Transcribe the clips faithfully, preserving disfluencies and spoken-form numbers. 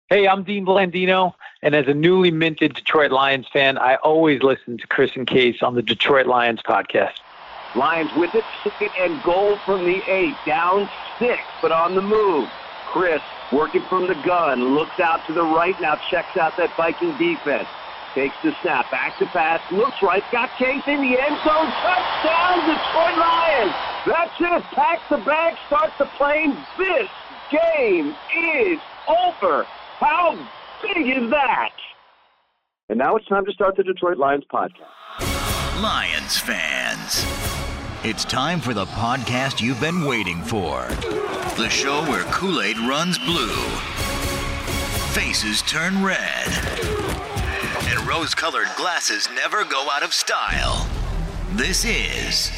Hey, I'm Dean Blandino, and as a newly minted Detroit Lions fan, I always listen to Chris and Case on the Detroit Lions podcast. Lions with it, second and goal from the eight, down six, but on the move. Chris working from the gun, looks out to the right, now checks out that Viking defense. Takes the snap, back to pass, looks right, got Case in the end zone, touchdown, Detroit Lions! That's it, pack the bag, start the plane, this game is over! How big is that? And now it's time to start the Detroit Lions podcast. Lions fans, it's time for the podcast you've been waiting for. The show where Kool-Aid runs blue, faces turn red, and rose-colored glasses never go out of style. This is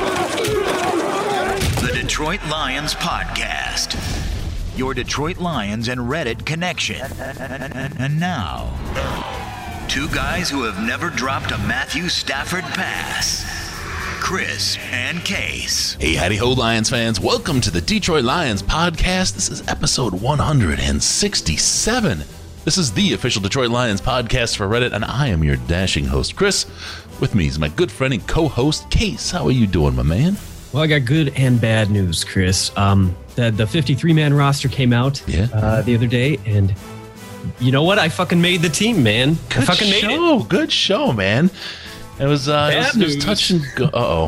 the Detroit Lions Podcast, your Detroit Lions and Reddit connection. And now, two guys who have never dropped a Matthew Stafford pass, Chris and Case. Hey, howdy ho, Lions fans. Welcome to the Detroit Lions Podcast. This is episode one hundred sixty-seven. This is the official Detroit Lions podcast for Reddit, and I am your dashing host, Chris. With me is my good friend and co-host, Case. How are you doing, my man? Well, I got good and bad news, Chris. Um, the the fifty-three man roster came out yeah. uh, the other day, and you know what? I fucking made the team, man. Good I fucking show. made it. Good show, man. It was, uh, it was, it was touch and go. Uh-oh.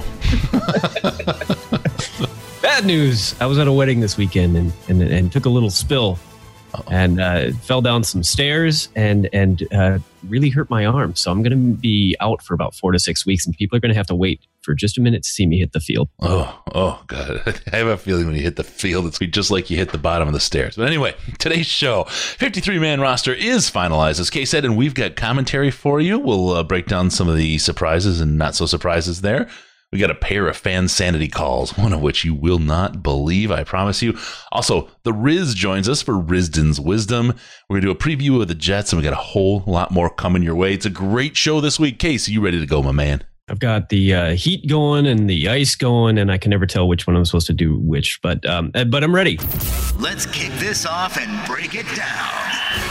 Bad news. I was at a wedding this weekend and and, and took a little spill. Uh-oh. And uh, fell down some stairs and and uh, really hurt my arm. So I'm going to be out for about four to six weeks, and people are going to have to wait for just a minute to see me hit the field. Oh, oh, God. I have a feeling when you hit the field, it's just like you hit the bottom of the stairs. But anyway, today's show, fifty-three man roster is finalized, as Kay said, and we've got commentary for you. We'll uh, break down some of the surprises and not so surprises there. We got a pair of fan sanity calls, one of which you will not believe, I promise you. Also, the Riz joins us for Risden's Wisdom. We're going to do a preview of the Jets, and we got a whole lot more coming your way. It's a great show this week. Case, are you ready to go, my man? I've got the uh, heat going and the ice going, and I can never tell which one I'm supposed to do which, but um, but I'm ready. Let's kick this off and break it down.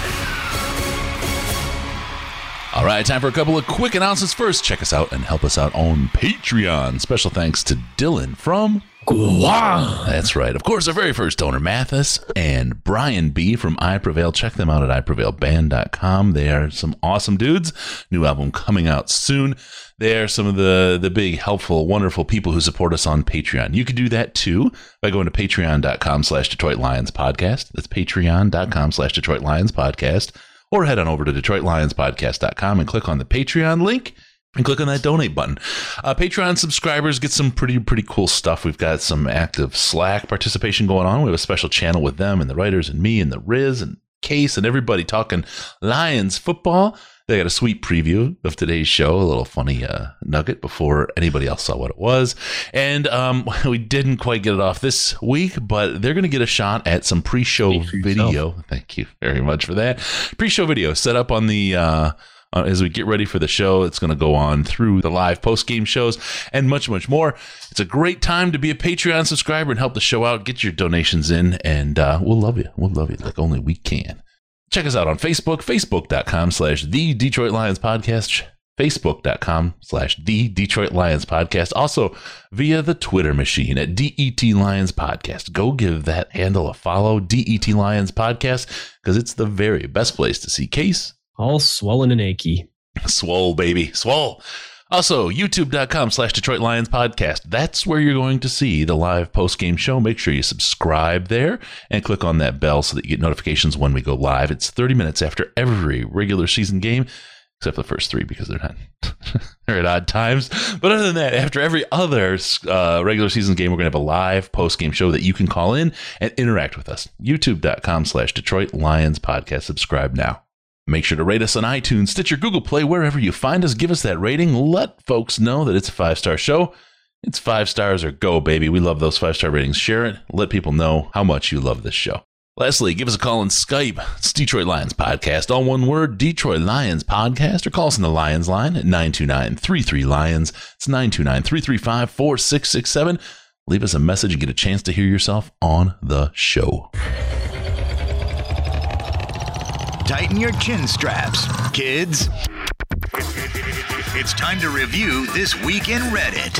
All right, time for a couple of quick announcements. First, check us out and help us out on Patreon. Special thanks to Dylan from Guam. That's right. Of course, our very first donor, Mathis, and Brian B. from I Prevail. Check them out at i prevail band dot com. They are some awesome dudes. New album coming out soon. They are some of the, the big, helpful, wonderful people who support us on Patreon. You can do that, too, by going to patreon dot com slash Detroit Lions Podcast. That's patreon dot com slash Detroit Lions Podcast. Or head on over to detroit lions podcast dot com and click on the Patreon link and click on that donate button. Uh, Patreon subscribers get some pretty, pretty cool stuff. We've got some active Slack participation going on. We have a special channel with them and the writers and me and the Riz and Case and everybody talking Lions football. They got a sweet preview of today's show, a little funny uh, nugget before anybody else saw what it was. And um, we didn't quite get it off this week, but they're going to get a shot at some pre-show video. Yourself. Thank you very much for that. Pre-show video set up on the... Uh, Uh, as we get ready for the show. It's going to go on through the live post-game shows and much, much more. It's a great time to be a Patreon subscriber and help the show out. Get your donations in, and uh, we'll love you. We'll love you like only we can. Check us out on Facebook, facebook dot com slash the Detroit Lions Podcast, facebook dot com slash the Detroit Lions Podcast. Also, via the Twitter machine at D E T Lions Podcast. Go give that handle a follow, D E T Lions Podcast, because it's the very best place to see Case. All swollen and achy. Swole, baby. Swole. Also, youtube dot com slash Detroit Lions Podcast. That's where you're going to see the live post-game show. Make sure you subscribe there and click on that bell so that you get notifications when we go live. It's thirty minutes after every regular season game, except for the first three because they're not they're at odd times. But other than that, after every other uh, regular season game, we're going to have a live post-game show that you can call in and interact with us. youtube dot com slash Detroit Lions Podcast. Subscribe now. Make sure to rate us on iTunes, Stitcher, Google Play, wherever you find us. Give us that rating. Let folks know that it's a five-star show. It's five stars or go, baby. We love those five-star ratings. Share it. Let people know how much you love this show. Lastly, give us a call on Skype. It's Detroit Lions Podcast. All one word, Detroit Lions Podcast. Or call us on the Lions line at nine two nine, three three, Lions. It's nine two nine, three three five, four six six seven. Leave us a message and get a chance to hear yourself on the show. Tighten your chin straps, kids. It's time to review This Week in Reddit.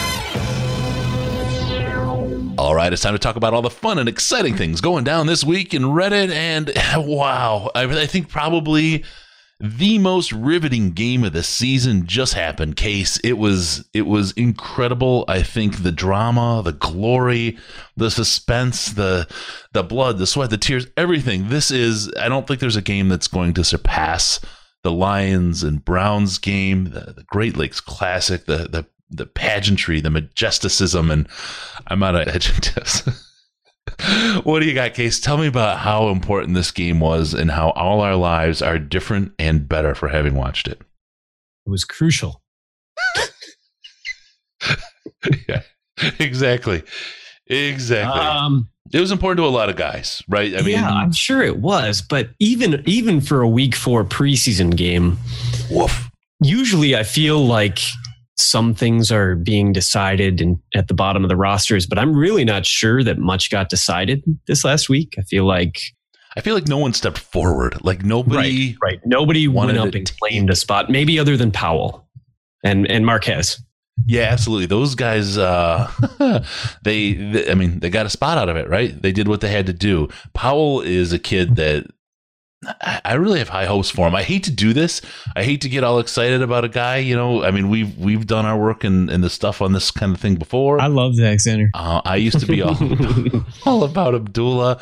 All right, it's time to talk about all the fun and exciting things going down this week in Reddit. And wow, I, I think probably the most riveting game of the season just happened, Case. It was it was incredible. I think the drama, the glory, the suspense, the the blood, the sweat, the tears, everything. This is, I don't think there's a game that's going to surpass the Lions and Browns game, the, the Great Lakes Classic, the the the pageantry, the majesticism, and I'm out of adjectives. What do you got, Case? Tell me about how important this game was and how all our lives are different and better for having watched it. It was crucial. Yeah, exactly. Exactly. Um, it was important to a lot of guys, right? I mean, yeah, I'm sure it was, but even even for a week four preseason game, woof. Usually I feel like some things are being decided in, at the bottom of the rosters, but I'm really not sure that much got decided this last week. I feel like I feel like no one stepped forward. Like nobody, right? right. Nobody went up and claimed a spot, maybe other than Powell and and Marquez. Yeah, absolutely. Those guys, uh, they, they, I mean, they got a spot out of it, right? They did what they had to do. Powell is a kid that I really have high hopes for him. I hate to do this. I hate to get all excited about a guy. You know, I mean, we've we've done our work and and the stuff on this kind of thing before. I love Zach Center. Uh, I used to be all all about Abdullah,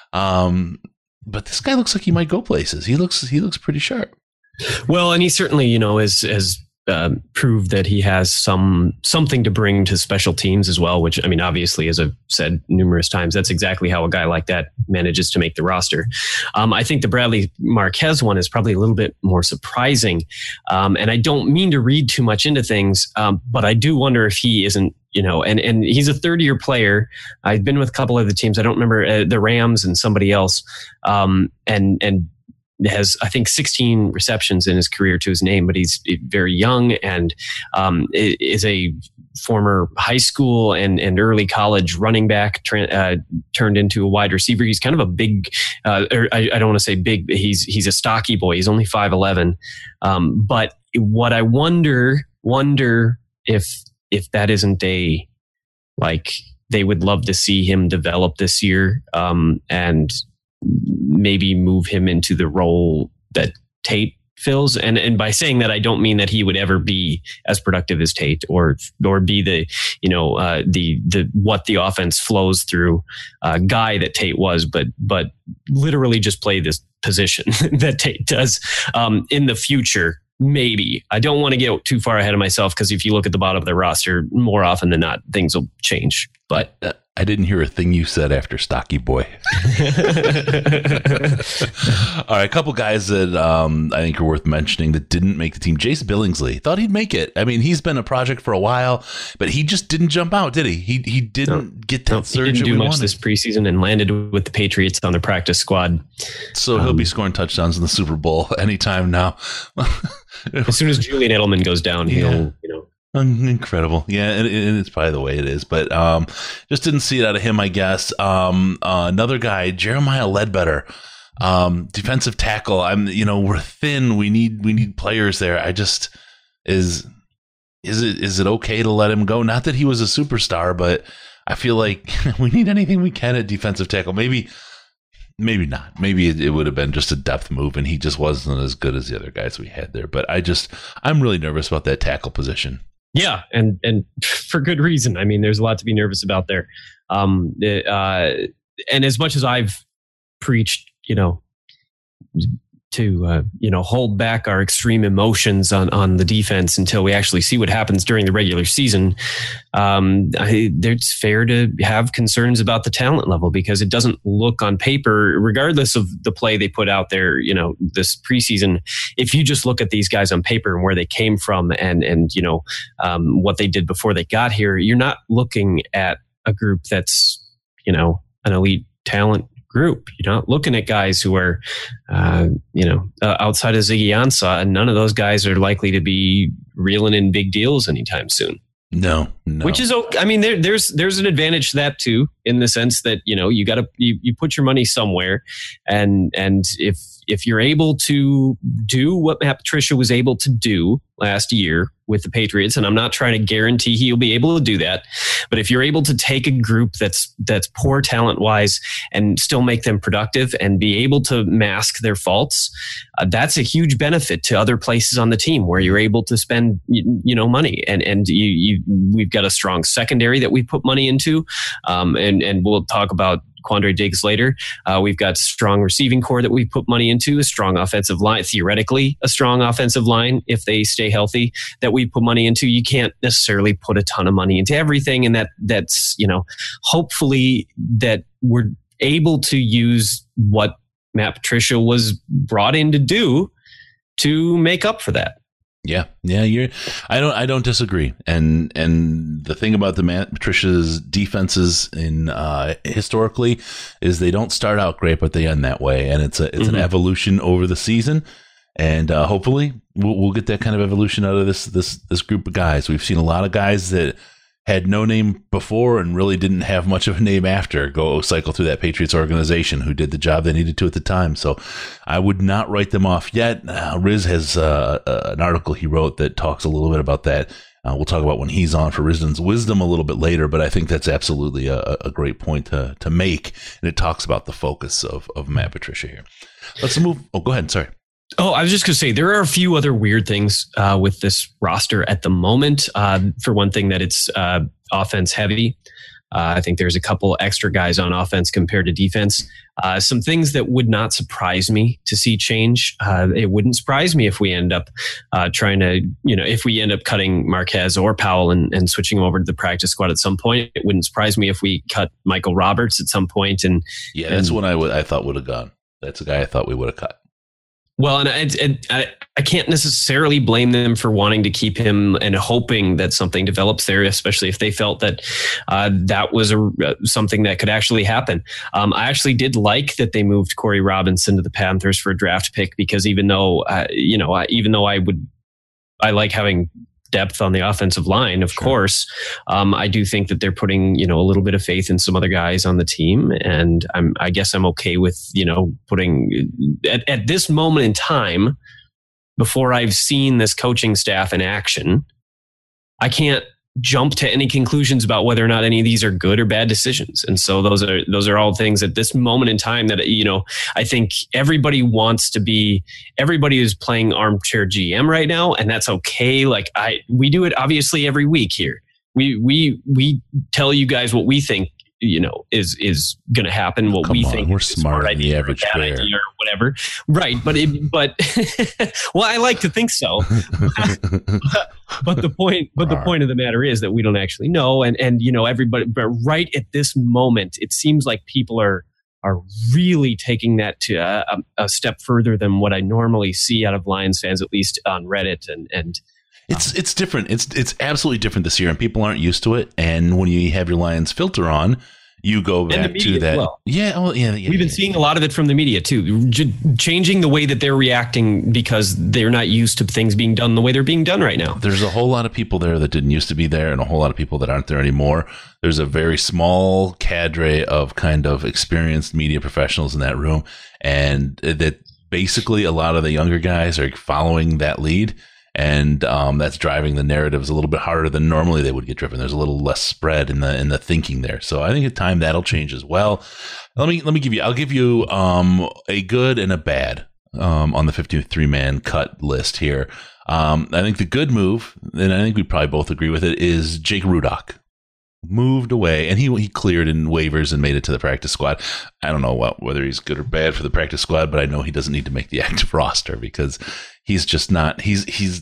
um, but this guy looks like he might go places. He looks he looks pretty sharp. Well, and he certainly, you know, is is. Uh, prove that he has some something to bring to special teams as well, which, I mean, obviously, as I've said numerous times, that's exactly how a guy like that manages to make the roster. Um, I think the Bradley Marquez one is probably a little bit more surprising. Um, and I don't mean to read too much into things, um, but I do wonder if he isn't, you know, and, and he's a third year player. I've been with a couple of the teams. I don't remember uh, the Rams and somebody else. Um, and, and, has, I think, sixteen receptions in his career to his name, but he's very young and um, is a former high school and, and early college running back tra- uh, turned into a wide receiver. He's kind of a big, uh, or I, I don't want to say big, but he's he's a stocky boy. He's only five eleven. Um, but what I wonder, wonder if if that isn't a, like, they would love to see him develop this year um, and maybe move him into the role that Tate fills. And and by saying that, I don't mean that he would ever be as productive as Tate or or be the, you know, uh, the the what the offense flows through uh, guy that Tate was, but but literally just play this position that Tate does um, in the future. Maybe. I don't want to get too far ahead of myself because if you look at the bottom of the roster, more often than not, things will change. But uh, I didn't hear a thing you said after Stocky Boy. All right, a couple guys that um, I think are worth mentioning that didn't make the team. Jace Billingsley thought he'd make it. I mean, he's been a project for a while, but he just didn't jump out, did he? He he didn't no, get that no, surge. He didn't do much wanted. this preseason and landed with the Patriots on their practice squad. So um, he'll be scoring touchdowns in the Super Bowl anytime now. As soon as Julian Edelman goes down, he'll, yeah. you know. Incredible. Yeah, and, and it's probably the way it is. But um, just didn't see it out of him, I guess. Um, uh, another guy, Jeremiah Ledbetter, um, defensive tackle. I'm, you know, we're thin. We need we need players there. I just is is it is it okay to let him go? Not that he was a superstar, but I feel like we need anything we can at defensive tackle. Maybe. Maybe not. Maybe it, it would have been just a depth move, and he just wasn't as good as the other guys we had there. But I just, I'm really nervous about that tackle position. Yeah, and and for good reason. I mean, there's a lot to be nervous about there. Um, uh, and as much as I've preached, you know, to uh, you know hold back our extreme emotions on on the defense until we actually see what happens during the regular season, um, I, it's fair to have concerns about the talent level because it doesn't look on paper, regardless of the play they put out there, you know, this preseason. If you just look at these guys on paper and where they came from and and you know um, what they did before they got here, you're not looking at a group that's, you know, an elite talent group. You're not looking at guys who are, uh, you know, uh, outside of Ziggy Ansah, and none of those guys are likely to be reeling in big deals anytime soon. No, no. Which is okay. I mean, there, there's there's an advantage to that too, in the sense that, you know, you got to you, you put your money somewhere, and and if if you're able to do what Matt Patricia was able to do last year with the Patriots, and I'm not trying to guarantee he'll be able to do that, but if you're able to take a group that's that's poor talent wise and still make them productive and be able to mask their faults, uh, that's a huge benefit to other places on the team where you're able to spend you, you know money, and and you, you we've got a strong secondary that we put money into, um, and and we'll talk about Quandre Diggs later. Uh, we've got strong receiving core that we put money into, a strong offensive line, theoretically a strong offensive line if they stay healthy that we put money into. You can't necessarily put a ton of money into everything, and that that's you know hopefully that we're able to use what Matt Patricia was brought in to do to make up for that. Yeah, yeah, you're. I don't. I don't disagree. And and the thing about the Matt Patricia's defenses in uh, historically is they don't start out great, but they end that way. And it's a it's mm-hmm. an evolution over the season. And uh, hopefully we'll, we'll get that kind of evolution out of this this this group of guys. We've seen a lot of guys that had no name before and really didn't have much of a name after go cycle through that Patriots organization who did the job they needed to at the time. So I would not write them off yet. Uh, Riz has uh, uh, an article he wrote that talks a little bit about that. Uh, we'll talk about when he's on for Rizdom's Wisdom a little bit later, but I think that's absolutely a, a great point to, to make. And it talks about the focus of, of Matt Patricia here. Let's move. Oh, go ahead. Sorry. Oh, I was just going to say, there are a few other weird things uh, with this roster at the moment. Uh, for one thing, that it's uh, offense heavy. Uh, I think there's a couple extra guys on offense compared to defense. Uh, some things that would not surprise me to see change. Uh, it wouldn't surprise me if we end up uh, trying to, you know, if we end up cutting Marquez or Powell and, and switching over to the practice squad at some point. It wouldn't surprise me if we cut Michael Roberts at some point. And yeah, that's and, what I would I thought would have gone. That's a guy I thought we would have cut. Well, and, I, and I, I can't necessarily blame them for wanting to keep him and hoping that something develops there, especially if they felt that uh, that was a, uh, something that could actually happen. Um, I actually did like that they moved Corey Robinson to the Panthers for a draft pick, because even though, uh, you know, I, even though I would, I like having depth on the offensive line, of sure. course. Um, I do think that they're putting, you know, a little bit of faith in some other guys on the team. And I'm, I guess I'm okay with, you know, putting at, at this moment in time, before I've seen this coaching staff in action, I can't jump to any conclusions about whether or not any of these are good or bad decisions. And so those are, those are all things at this moment in time that, you know, I think everybody wants to be, everybody is playing armchair G M right now. And that's okay. Like I, we do it obviously every week here. We, we, we tell you guys what we think, you know, is, is going to happen. What Come we on, think we're smart than the average player or whatever. Right. But, it, but, well, I like to think so. But the point, but the point of the matter is that we don't actually know. And, and, you know, everybody, but right at this moment, it seems like people are, are really taking that to a, a step further than what I normally see out of Lions fans, at least on Reddit. And, and, It's it's different. It's it's absolutely different this year, and people aren't used to it. And when you have your Lions filter on, you go back to that. Well. Yeah, well, yeah, yeah. We've been yeah, seeing yeah. a lot of it from the media too, J- changing the way that they're reacting because they're not used to things being done the way they're being done right now. There's a whole lot of people there that didn't used to be there, and a whole lot of people that aren't there anymore. There's a very small cadre of kind of experienced media professionals in that room, and that basically a lot of the younger guys are following that lead. And um, that's driving the narratives a little bit harder than normally they would get driven. There's a little less spread in the in the thinking there. So I think at time that'll change as well. Let me let me give you. I'll give you um, a good and a bad um, on the fifty-three man cut list here. Um, I think the good move, and I think we probably both agree with it, is Jake Rudock moved away, and he he cleared in waivers and made it to the practice squad. I don't know what whether he's good or bad for the practice squad, but I know he doesn't need to make the active roster because he's just not. He's he's.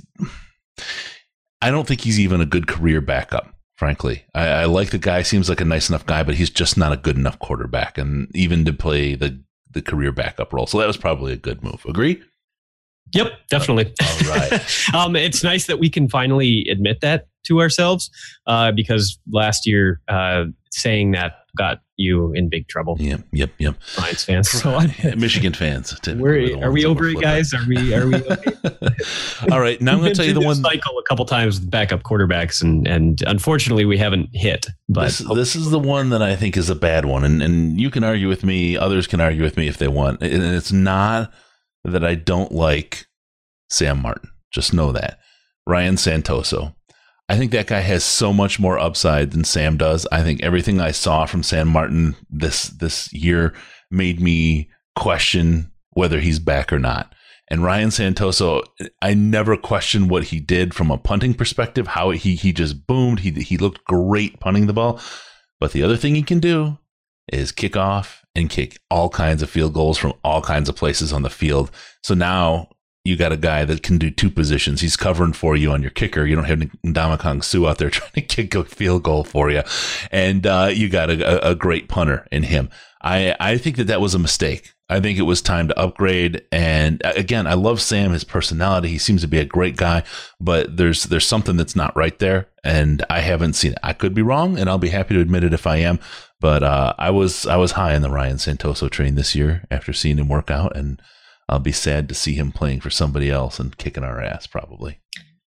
I don't think he's even a good career backup. Frankly, I, I like the guy. Seems like a nice enough guy, but he's just not a good enough quarterback, and even to play the the career backup role. So that was probably a good move. Agree? Yep, definitely. All right. um, it's nice that we can finally admit that to ourselves, uh, because last year uh, saying that got you in big trouble. Yep, yep, yep. Lions fans, so I, Michigan fans. We're, are we over it, guys? Are we? Are we? Okay? All right. Now I'm going to tell you the one cycle a couple times with backup quarterbacks, and and unfortunately we haven't hit. But this, this is the one that I think is a bad one, and and you can argue with me. Others can argue with me if they want. And it's not that I don't like Sam Martin. Just know that. Ryan Santoso. I think that guy has so much more upside than Sam does. I think everything I saw from Sam Martin this this year made me question whether he's back or not. And Ryan Santoso, I never questioned what he did from a punting perspective, how he he just boomed. He he looked great punting the ball. But the other thing he can do is kick off and kick all kinds of field goals from all kinds of places on the field. So now you got a guy that can do two positions. He's covering for you on your kicker. You don't have Ndamukong Suh out there trying to kick a field goal for you. And uh, you got a, a great punter in him. I, I think that that was a mistake. I think it was time to upgrade. And again, I love Sam, his personality. He seems to be a great guy, but there's there's something that's not right there. And I haven't seen it. I could be wrong, and I'll be happy to admit it if I am. But uh, I was I was high on the Ryan Santoso train this year after seeing him work out, and I'll be sad to see him playing for somebody else and kicking our ass probably.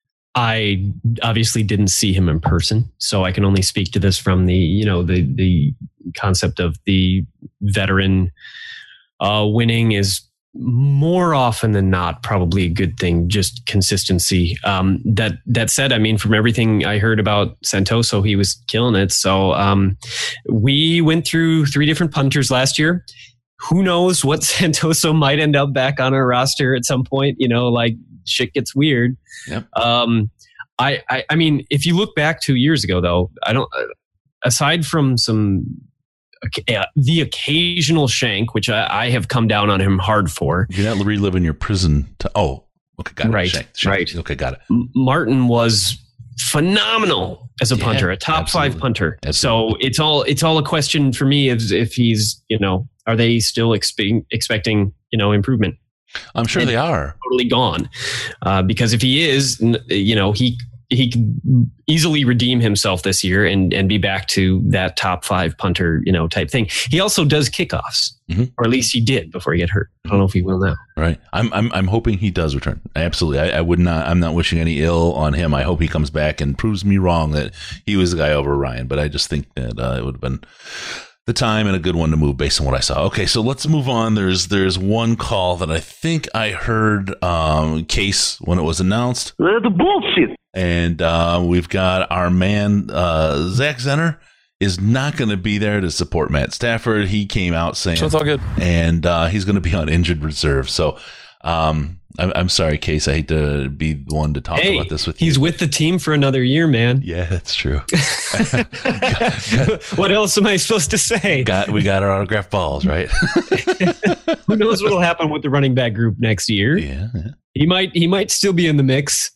I obviously didn't see him in person, so I can only speak to this from the, you know, the the concept of the veteran uh, winning is more often than not probably a good thing, just consistency. Um, that that said, I mean, from everything I heard about Santoso, he was killing it. So um, we went through three different punters last year. Who knows what Santoso might end up back on our roster at some point, you know, like shit gets weird. Yep. Um, I, I, I mean, if you look back two years ago, though, I don't, aside from some, uh, the occasional shank, which I, I have come down on him hard for. You're not reliving your prison. To, oh, okay. Got it. Right. Shank, shank. Right. Okay. Got it. Martin was phenomenal as a yeah, punter, a top absolutely. five punter. Absolutely. So it's all, it's all a question for me if, if he's, you know, are they still expe- expecting, you know, improvement? I'm sure and they are. Totally gone. Uh, because if he is, you know, he he can easily redeem himself this year and, and be back to that top five punter, you know, type thing. He also does kickoffs, mm-hmm. or at least he did before he got hurt. I don't know if he will now. Right. I'm I'm I'm hoping he does return. Absolutely. I, I would not. I'm not wishing any ill on him. I hope he comes back and proves me wrong that he was the guy over Ryan. But I just think that uh, it would have been the time and a good one to move based on what I saw. Okay, so let's move on. There's there's one call that I think I heard um, Case when it was announced. The bullshit. And uh, we've got our man uh, Zach Zenner is not going to be there to support Matt Stafford. He came out saying, so it's all good, and uh, he's going to be on injured reserve. So um, I'm, I'm sorry, Case. I hate to be the one to talk hey, about this with he's you. He's with the team for another year, man. Yeah, that's true. got, got, what else am I supposed to say? Got we got our autographed balls, right? Who knows what will happen with the running back group next year? Yeah, yeah. He might he might still be in the mix.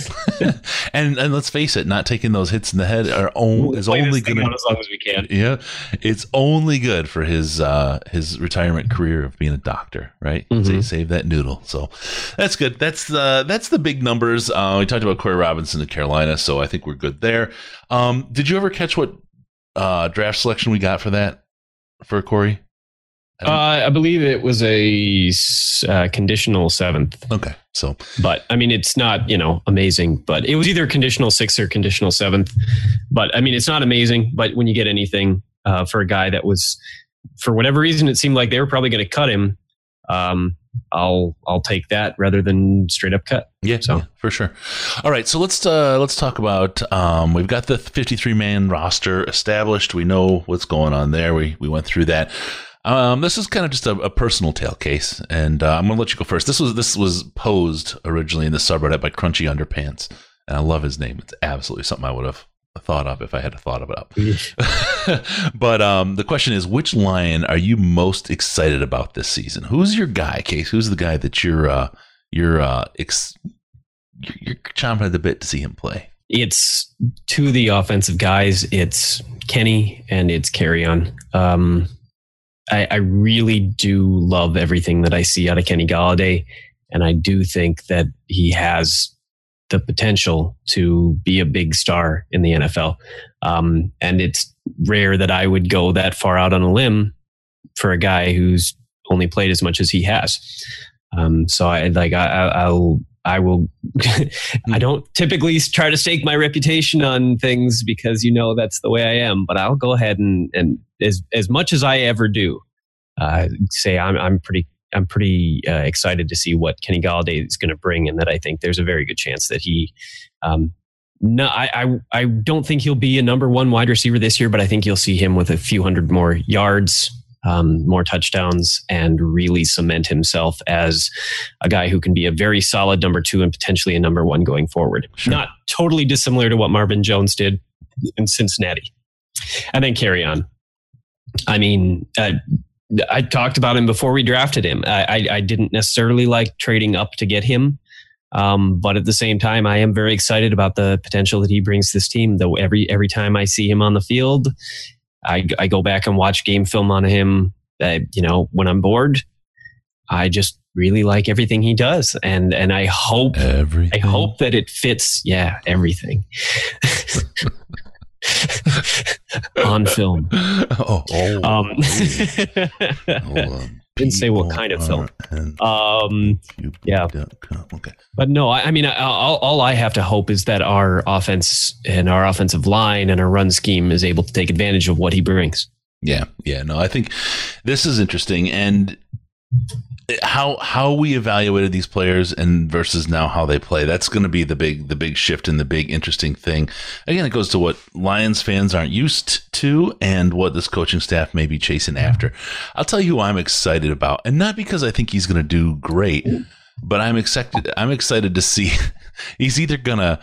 and and let's face it, not taking those hits in the head are only, is only going to as long as we can. Yeah, it's only good for his uh, his retirement career of being a doctor, right? Mm-hmm. So save that noodle. So that's good. That's the that's the big numbers. Uh, we talked about Corey Robinson in Carolina, so I think we're good there. Um, did you ever catch what uh, draft selection we got for that for Corey? I, uh, I believe it was a uh, conditional seventh. Okay, so but I mean, it's not, you know, amazing, but it was either conditional sixth or conditional seventh. But I mean, it's not amazing. But when you get anything uh, for a guy that was, for whatever reason, it seemed like they were probably going to cut him. Um, I'll I'll take that rather than straight up cut. Yeah, so yeah, for sure. All right, so let's uh, let's talk about. Um, we've got the fifty-three man roster established. We know what's going on there. We we went through that. Um, this is kind of just a, a personal tale Case, and uh, I'm going to let you go first. This was this was posed originally in the subreddit by Crunchy Underpants, and I love his name. It's absolutely something I would have thought of if I had thought of it up. But um, the question is, which Lion are you most excited about this season? Who's your guy, Case? Who's the guy that you're uh, you're uh, ex- you're chomping at the bit to see him play? It's two of the offensive guys. It's Kenny and it's Kerryon. Um, I, I really do love everything that I see out of Kenny Golladay, and I do think that he has the potential to be a big star in the N F L. Um, and it's rare that I would go that far out on a limb for a guy who's only played as much as he has. Um, so I like I, I'll I will. I don't typically try to stake my reputation on things because, you know, that's the way I am. But I'll go ahead and, and as as much as I ever do, uh, say I'm I'm pretty I'm pretty uh, excited to see what Kenny Golladay is going to bring, and that I think there's a very good chance that he. Um, no, I, I I don't think he'll be a number one wide receiver this year, but I think you'll see him with a few hundred more yards, um, more touchdowns, and really cement himself as a guy who can be a very solid number two and potentially a number one going forward. Sure. Not totally dissimilar to what Marvin Jones did in Cincinnati. And then carry on. I mean, uh, I talked about him before we drafted him. I, I, I didn't necessarily like trading up to get him. Um, but at the same time, I am very excited about the potential that he brings to this team. Though every every time I see him on the field, I, I go back and watch game film on him. Uh, you know, when I'm bored, I just really like everything he does, and and I hope everything. I hope that it fits. Yeah, everything. On film. Oh, oh, um, oh, didn't say what kind of film. Um, yeah. Okay. But no, I, I mean, I, all, all I have to hope is that our offense and our offensive line and our run scheme is able to take advantage of what he brings. Yeah. Yeah. No, I think this is interesting. And how how we evaluated these players and versus now how they play, that's going to be the big the big shift and the big interesting thing. Again, it goes to what Lions fans aren't used to and what this coaching staff may be chasing after. I'll tell you who I'm excited about, and not because I think he's going to do great, but I'm excited I'm excited to see he's either going to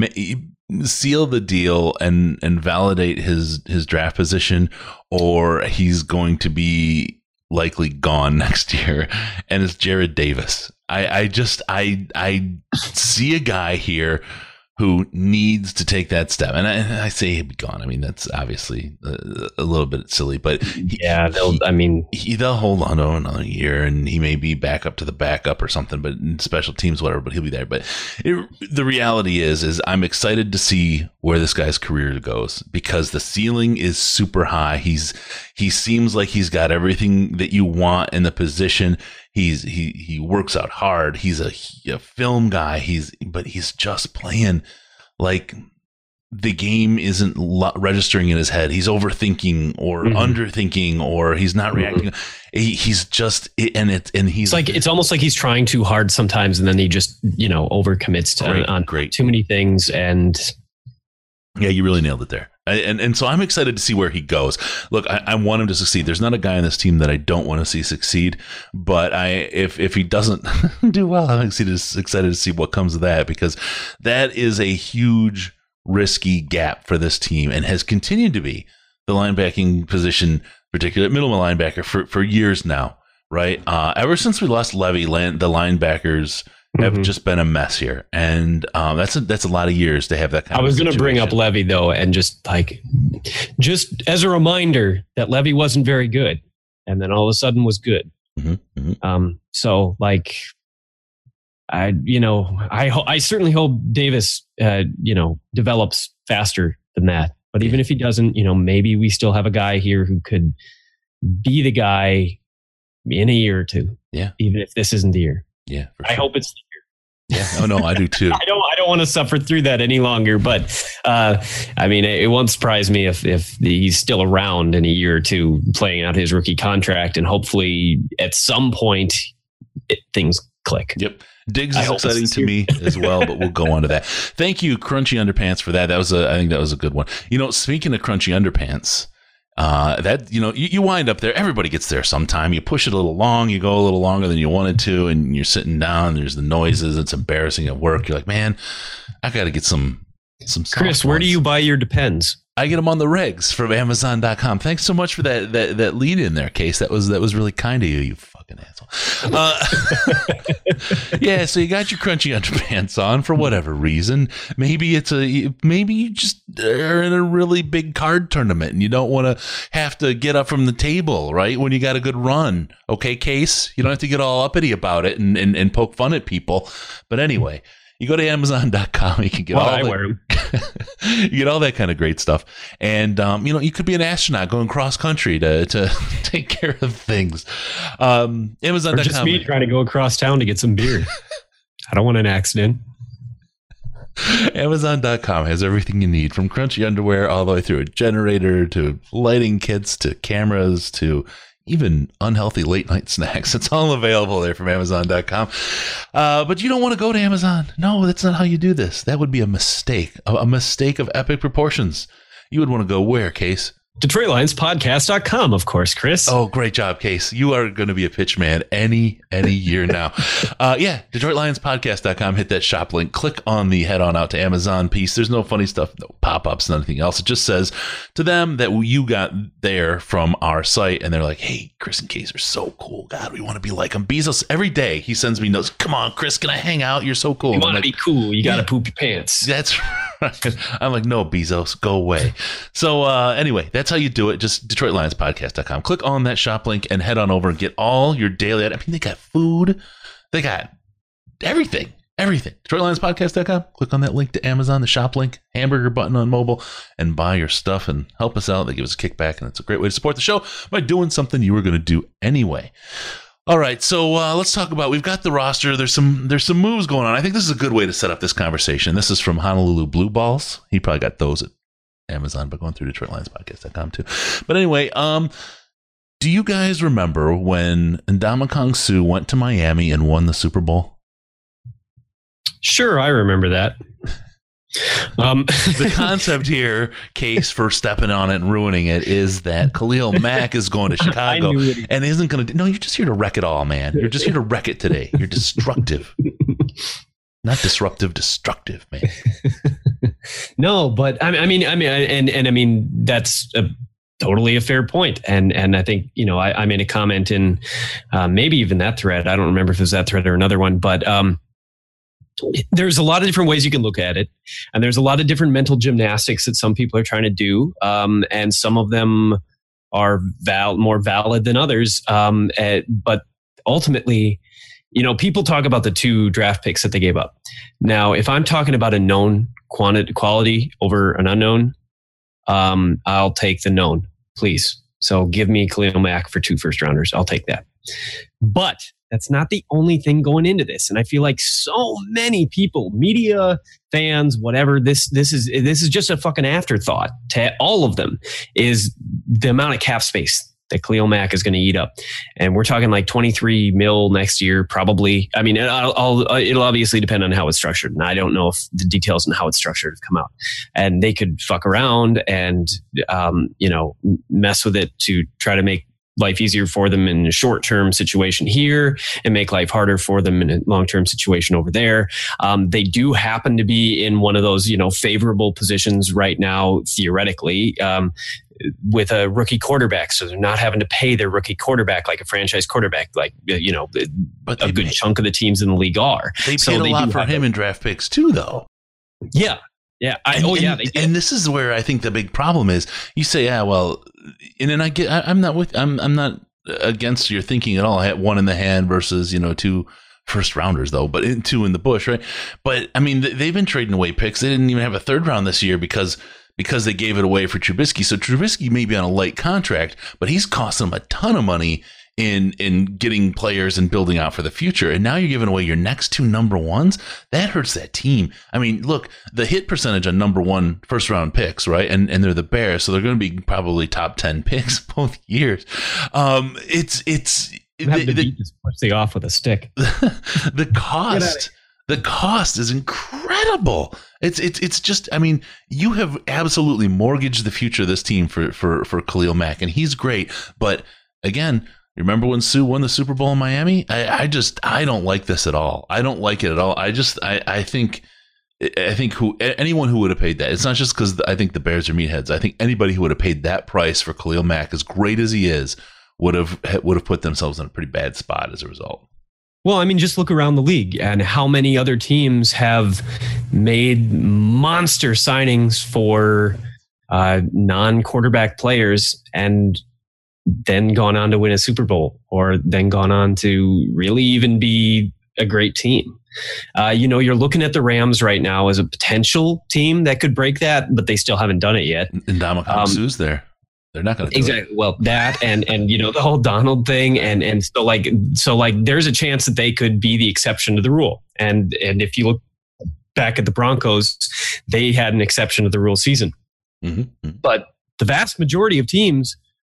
ma- seal the deal and and validate his his draft position, or he's going to be likely gone next year, and it's Jarrad Davis. I, I just I I see a guy here who needs to take that step, and I, I say he'll be gone. I mean, that's obviously a, a little bit silly, but he, yeah, they'll. He, I mean, he, they'll hold on to another year, and he may be back up to the backup or something, but in special teams, whatever. But he'll be there. But it, the reality is, is I'm excited to see where this guy's career goes, because the ceiling is super high. He's he seems like he's got everything that you want in the position. He's he he works out hard. He's a, a film guy. He's but he's just playing like the game isn't lo- registering in his head. He's overthinking or mm-hmm. underthinking, or he's not mm-hmm. reacting. He, he's just and it and he's it's like it's almost like he's trying too hard sometimes, and then he just you know overcommits to great, on great. too many things. And yeah, you really nailed it there. And and so I'm excited to see where he goes. Look, I, I want him to succeed. There's not a guy on this team that I don't want to see succeed. But I, if if he doesn't do well, I'm excited excited to see what comes of that, because that is a huge, risky gap for this team, and has continued to be the linebacking position, particularly middle linebacker, for, for years now. Right, uh, ever since we lost Levy, land, the linebackers have mm-hmm. just been a mess here, and um, that's a, that's a lot of years to have that kind I of was going to bring up situation. Levy though, and just like, just as a reminder that Levy wasn't very good, and then all of a sudden was good. Mm-hmm. Mm-hmm. Um, so like, I you know I ho- I certainly hope Davis uh, you know develops faster than that. But even if he doesn't, you know, maybe we still have a guy here who could be the guy in a year or two. Yeah, even if this isn't the year. Yeah, for I sure. hope it's the year. Yeah. Oh no, I do too. I don't. I don't want to suffer through that any longer. But uh, I mean, it, it won't surprise me if if he's still around in a year or two, playing out his rookie contract, and hopefully at some point it, things click. Yep. Diggs is exciting to me as well, but we'll go on to that. Thank you, Crunchy Underpants, for that. That was a. I think that was a good one. You know, speaking of Crunchy Underpants. Uh, that, you know, you, you wind up there. Everybody gets there sometime. You push it a little long. You go a little longer than you wanted to, and you're sitting down. There's the noises. It's embarrassing at work. You're like, man, I got to get some, some. Chris, where ones. do you buy your Depends? I get them on the regs from Amazon dot com. Thanks so much for that that that lead in there, Case. That was that was really kind of you, you fucking asshole. Uh, yeah, so you got your Crunchy Underpants on for whatever reason. Maybe it's a maybe you just are in a really big card tournament and you don't want to have to get up from the table, right? When you got a good run. Okay, Case? You don't have to get all uppity about it and, and, and poke fun at people. But anyway, you go to Amazon dot com, you can get well, all I the, wear them. you get all that kind of great stuff. And, um, you know, you could be an astronaut going cross country to, to take care of things. Um, Amazon dot com. Or just me trying to go across town to get some beer. I don't want an accident. Amazon dot com has everything you need, from crunchy underwear all the way through a generator to lighting kits to cameras to even unhealthy late night snacks. It's all available there from Amazon dot com. Uh, but you don't want to go to Amazon. No, that's not how you do this. That would be a mistake, a, a mistake of epic proportions. You would want to go where, Case? Detroit Lions Podcast dot com, of course, Chris. Oh, great job, Case. You are going to be a pitch man any any year now. Uh, yeah, Detroit Lions Podcast dot com. Hit that shop link. Click on the head on out to Amazon piece. There's no funny stuff, no pop-ups, nothing else. It just says to them that you got there from our site, and they're like, hey, Chris and Case are so cool. God, we want to be like them. Bezos, every day, he sends me notes. Come on, Chris, can I hang out? You're so cool. You want to like, be cool. You got to yeah, poop your pants. That's right. I'm like, no, Bezos, go away. So uh, anyway, that's how you do it. Just Detroit Lions Podcast dot com. Click on that shop link and head on over and get all your daily. I mean, they got food. They got everything. Everything. Detroit Lions Podcast dot com. Click on that link to Amazon, the shop link, hamburger button on mobile, and buy your stuff and help us out. They give us a kickback, and it's a great way to support the show by doing something you were going to do anyway. All right, so uh, let's talk about, we've got the roster. There's some there's some moves going on. I think this is a good way to set up this conversation. This is from Honolulu Blue Balls. He probably got those at Amazon, but going through Detroit Lions Podcast dot com too. But anyway, um, do you guys remember when Ndamukong Suh went to Miami and won the Super Bowl? Sure, I remember that. Um, the concept here, Case, for stepping on it and ruining it, is that Khalil Mack is going to Chicago and isn't going to. No, you're just here to wreck it all, man. You're just here to wreck it today. You're destructive, not disruptive, destructive, man. No, but I mean, I mean, and and I mean, that's a totally a fair point. And and I think, you know, I, I made a comment in uh, maybe even that thread. I don't remember if it was that thread or another one, but. Um, There's a lot of different ways you can look at it, and there's a lot of different mental gymnastics that some people are trying to do, um, and some of them are val- more valid than others. Um, uh, but ultimately, you know, people talk about the two draft picks that they gave up. Now, if I'm talking about a known quantity quality over an unknown, um, I'll take the known, please. So give me Khalil Mack for two first rounders. I'll take that. But that's not the only thing going into this. And I feel like so many people, media, fans, whatever, this this is this is just a fucking afterthought to all of them, is the amount of cap space that Khalil Mack is going to eat up. And we're talking like twenty-three mil next year, probably. I mean, I'll, I'll, it'll obviously depend on how it's structured. And I don't know if the details on how it's structured have come out. And they could fuck around and, um, you know, mess with it to try to make life easier for them in a short-term situation here and make life harder for them in a long-term situation over there. Um, they do happen to be in one of those, you know, favorable positions right now, theoretically, um, with a rookie quarterback. So they're not having to pay their rookie quarterback like a franchise quarterback, like, you know, but a good made, chunk of the teams in the league are. They paid so a they lot for him in draft picks too, though. Yeah. Yeah. I, and, oh, yeah. And, and this is where I think the big problem is. You say, yeah, well, and then I get, I, I'm not with, I'm, I'm not against your thinking at all. I had one in the hand versus, you know, two first rounders though, but in, two in the bush, right? But I mean, they've been trading away picks. They didn't even have a third round this year because, because they gave it away for Trubisky. So Trubisky may be on a light contract, but he's costing them a ton of money in in getting players and building out for the future. And now you're giving away your next two number ones. That hurts that team. I mean, look, the hit percentage on number one first round picks, right? And and they're the Bears, so they're going to be probably top ten picks both years. Um, it's it's the, the, just push the off with a stick. The cost. The cost is incredible. It's it's it's just, I mean, you have absolutely mortgaged the future of this team for for for Khalil Mack, and he's great. But again, remember when Suh won the Super Bowl in Miami? I, I just I don't like this at all. I don't like it at all. I just I, I think I think who anyone who would have paid that. It's not just because I think the Bears are meatheads. I think anybody who would have paid that price for Khalil Mack, as great as he is, would have would have put themselves in a pretty bad spot as a result. Well, I mean, just look around the league and how many other teams have made monster signings for uh, non-quarterback players and then gone on to win a Super Bowl, or then gone on to really even be a great team. Uh, you know, you're looking at the Rams right now as a potential team that could break that, but they still haven't done it yet. And Ndamukong Suh's there. They're not going to do exactly. it. Well, that and and you know the whole Donald thing, and and so like so like there's a chance that they could be the exception to the rule. And and if you look back at the Broncos, they had an exception to the rule season. Mm-hmm. But the vast majority of teams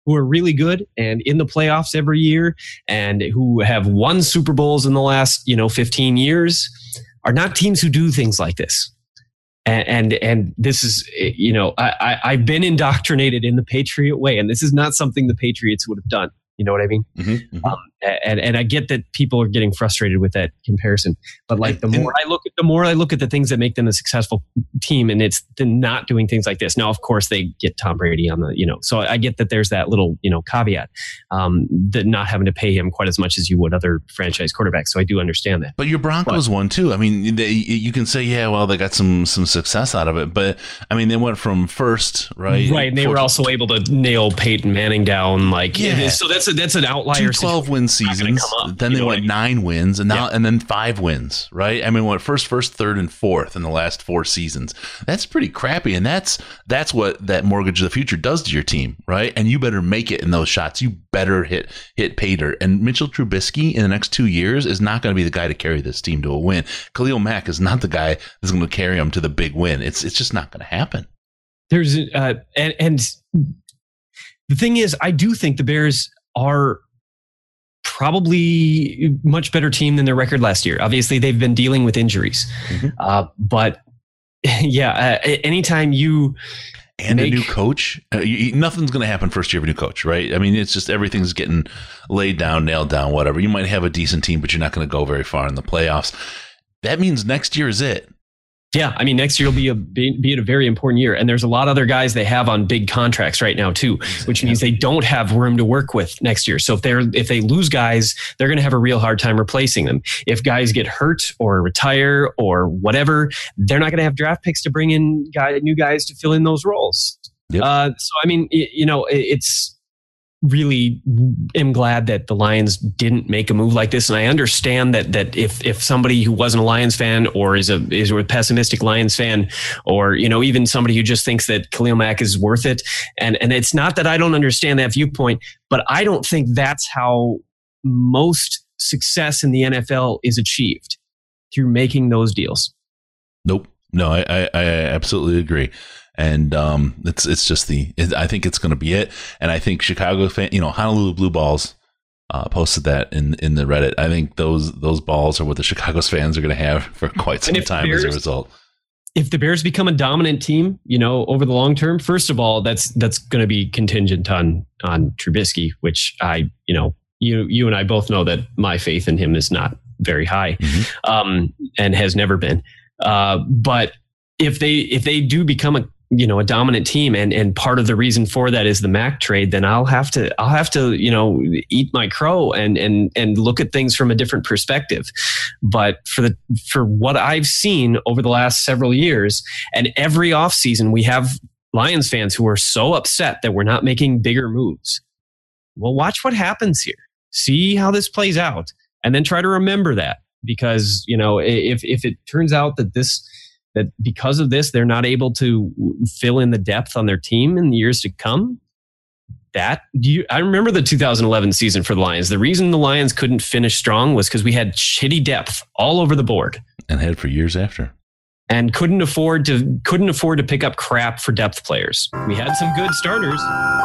who are really good and in the playoffs every year and who have won Super Bowls in the last, you know, fifteen years are not teams who do things like this. And, and, and this is, you know, I, I, I've been indoctrinated in the Patriot way, and this is not something the Patriots would have done. You know what I mean? Mm-hmm, mm-hmm. Um, and and I get that people are getting frustrated with that comparison, but like the more I look at the more I look at the things that make them a successful team, and it's the not doing things like this. Now, of course, they get Tom Brady on the, you know, so I get that there's that little, you know, caveat, um, that not having to pay him quite as much as you would other franchise quarterbacks. So I do understand that. But your Broncos but, won too. I mean, they, you can say, yeah, well, they got some some success out of it, but I mean, they went from first, right? Right, and they were also able to nail Peyton Manning down, like, yeah. So that's a that's an outlier. Two twelve win seasons. Up, then they went I mean? nine wins, and now yeah. and then five wins, right? I mean, went first, first, third, and fourth in the last four seasons. That's pretty crappy, and that's that's what that mortgage of the future does to your team, right? And you better make it in those shots. You better hit hit pay dirt. And Mitchell Trubisky in the next two years is not going to be the guy to carry this team to a win. Khalil Mack is not the guy that's going to carry them to the big win. It's it's just not going to happen. There's uh, and and the thing is, I do think the Bears are probably much better team than their record last year. Obviously, they've been dealing with injuries, mm-hmm. uh, but yeah, uh, anytime you and make, a new coach, uh, you, nothing's going to happen first year of a new coach, right? I mean, it's just everything's getting laid down, nailed down, whatever. You might have a decent team, but you're not going to go very far in the playoffs. That means next year is it. Yeah, I mean, next year will be a be, be a very important year, and there's a lot of other guys they have on big contracts right now too, which means they don't have room to work with next year. So if they're if they lose guys, they're going to have a real hard time replacing them. If guys get hurt or retire or whatever, they're not going to have draft picks to bring in guy, new guys to fill in those roles. Yep. Uh, so I mean, it, you know, it, it's. Really am glad that the Lions didn't make a move like this, and I understand that that if if somebody who wasn't a Lions fan or is a is a pessimistic Lions fan, or you know even somebody who just thinks that Khalil Mack is worth it, and and it's not that I don't understand that viewpoint, but I don't think that's how most success in the N F L is achieved, through making those deals. Nope, no, I I, I absolutely agree. And um, it's it's just the it, I think it's going to be it. And I think Chicago fan, you know, Honolulu Blue Balls uh, posted that in, in the Reddit. I think those those balls are what the Chicago's fans are going to have for quite some time Bears, as a result. If the Bears become a dominant team, you know, over the long term, first of all, that's that's going to be contingent on on Trubisky, which I, you know, you you and I both know that my faith in him is not very high, mm-hmm. um, and has never been. Uh, but if they if they do become a you know, a dominant team, and, and part of the reason for that is the Mac trade, then I'll have to, I'll have to, you know, eat my crow and, and, and look at things from a different perspective. But for the, for what I've seen over the last several years, and every offseason, we have Lions fans who are so upset that we're not making bigger moves. Well, watch what happens here. See how this plays out, and then try to remember that, because, you know, if, if it turns out that this, that because of this, they're not able to fill in the depth on their team in the years to come. That you, I remember the two thousand eleven season for the Lions. The reason the Lions couldn't finish strong was because we had shitty depth all over the board, and had for years after, and couldn't afford to couldn't afford to pick up crap for depth players. We had some good starters.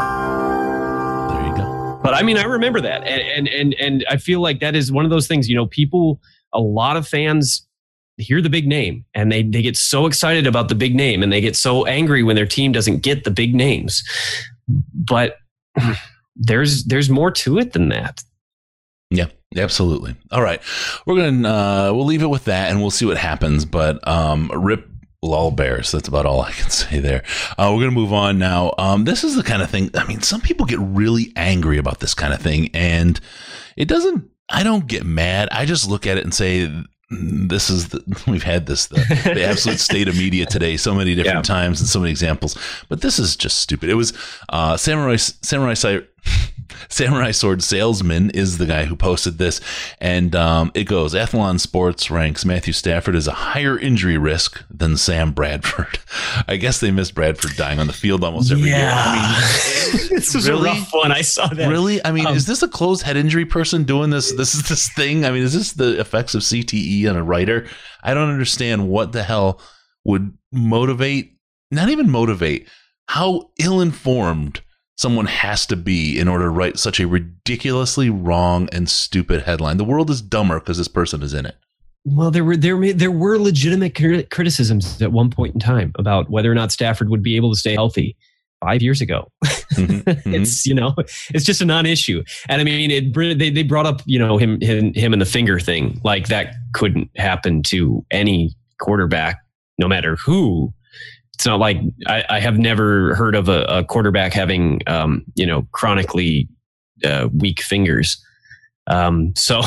There you go. But I mean, I remember that, and and and and I feel like that is one of those things. You know, people, a lot of fans hear the big name and they, they get so excited about the big name, and they get so angry when their team doesn't get the big names. But there's, there's more to it than that. Yeah, absolutely. All right. We're going to, uh, we'll leave it with that and we'll see what happens, but, um, rip lol Bears. That's about all I can say there. Uh, we're going to move on now. Um, this is the kind of thing, I mean, some people get really angry about this kind of thing, and it doesn't, I don't get mad. I just look at it and say, this is the, we've had this the, the absolute state of media today so many different yeah. times and so many examples, but this is just stupid. It was uh samurai samurai Samurai Sword Salesman is the guy who posted this, and um, it goes, Athlon Sports ranks Matthew Stafford as a higher injury risk than Sam Bradford. I guess they missed Bradford dying on the field almost every yeah. year. I mean, this was really? a rough one. I saw that. Really? I mean, um, is this a closed head injury person doing this? This is this thing? I mean, is this the effects of C T E on a writer? I don't understand what the hell would motivate, not even motivate, how ill-informed someone has to be in order to write such a ridiculously wrong and stupid headline? The world is dumber because this person is in it. Well, there were there there were legitimate criticisms at one point in time about whether or not Stafford would be able to stay healthy five years ago. Mm-hmm, it's mm-hmm. you know it's just a non-issue, and I mean it, they they brought up you know him him him and the finger thing, like that couldn't happen to any quarterback, no matter who. It's not like I, I have never heard of a, a quarterback having um, you know chronically uh, weak fingers. Um, so,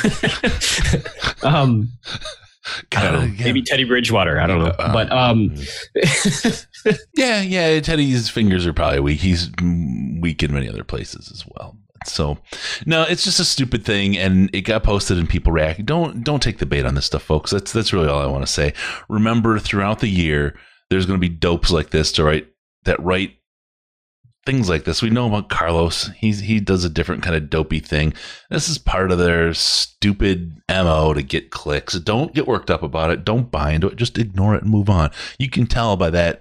um, I don't know, yeah. Maybe Teddy Bridgewater. I don't know, uh, but um, yeah, yeah. Teddy's fingers are probably weak. He's weak in many other places as well. So, no, it's just a stupid thing, and it got posted, and people react. Don't don't take the bait on this stuff, folks. That's that's really all I want to say. Remember, throughout the year, there's going to be dopes like this to write that write things like this. We know about Carlos. He's he does a different kind of dopey thing. This is part of their stupid M O to get clicks. Don't get worked up about it. Don't buy into it. Just ignore it and move on. You can tell by that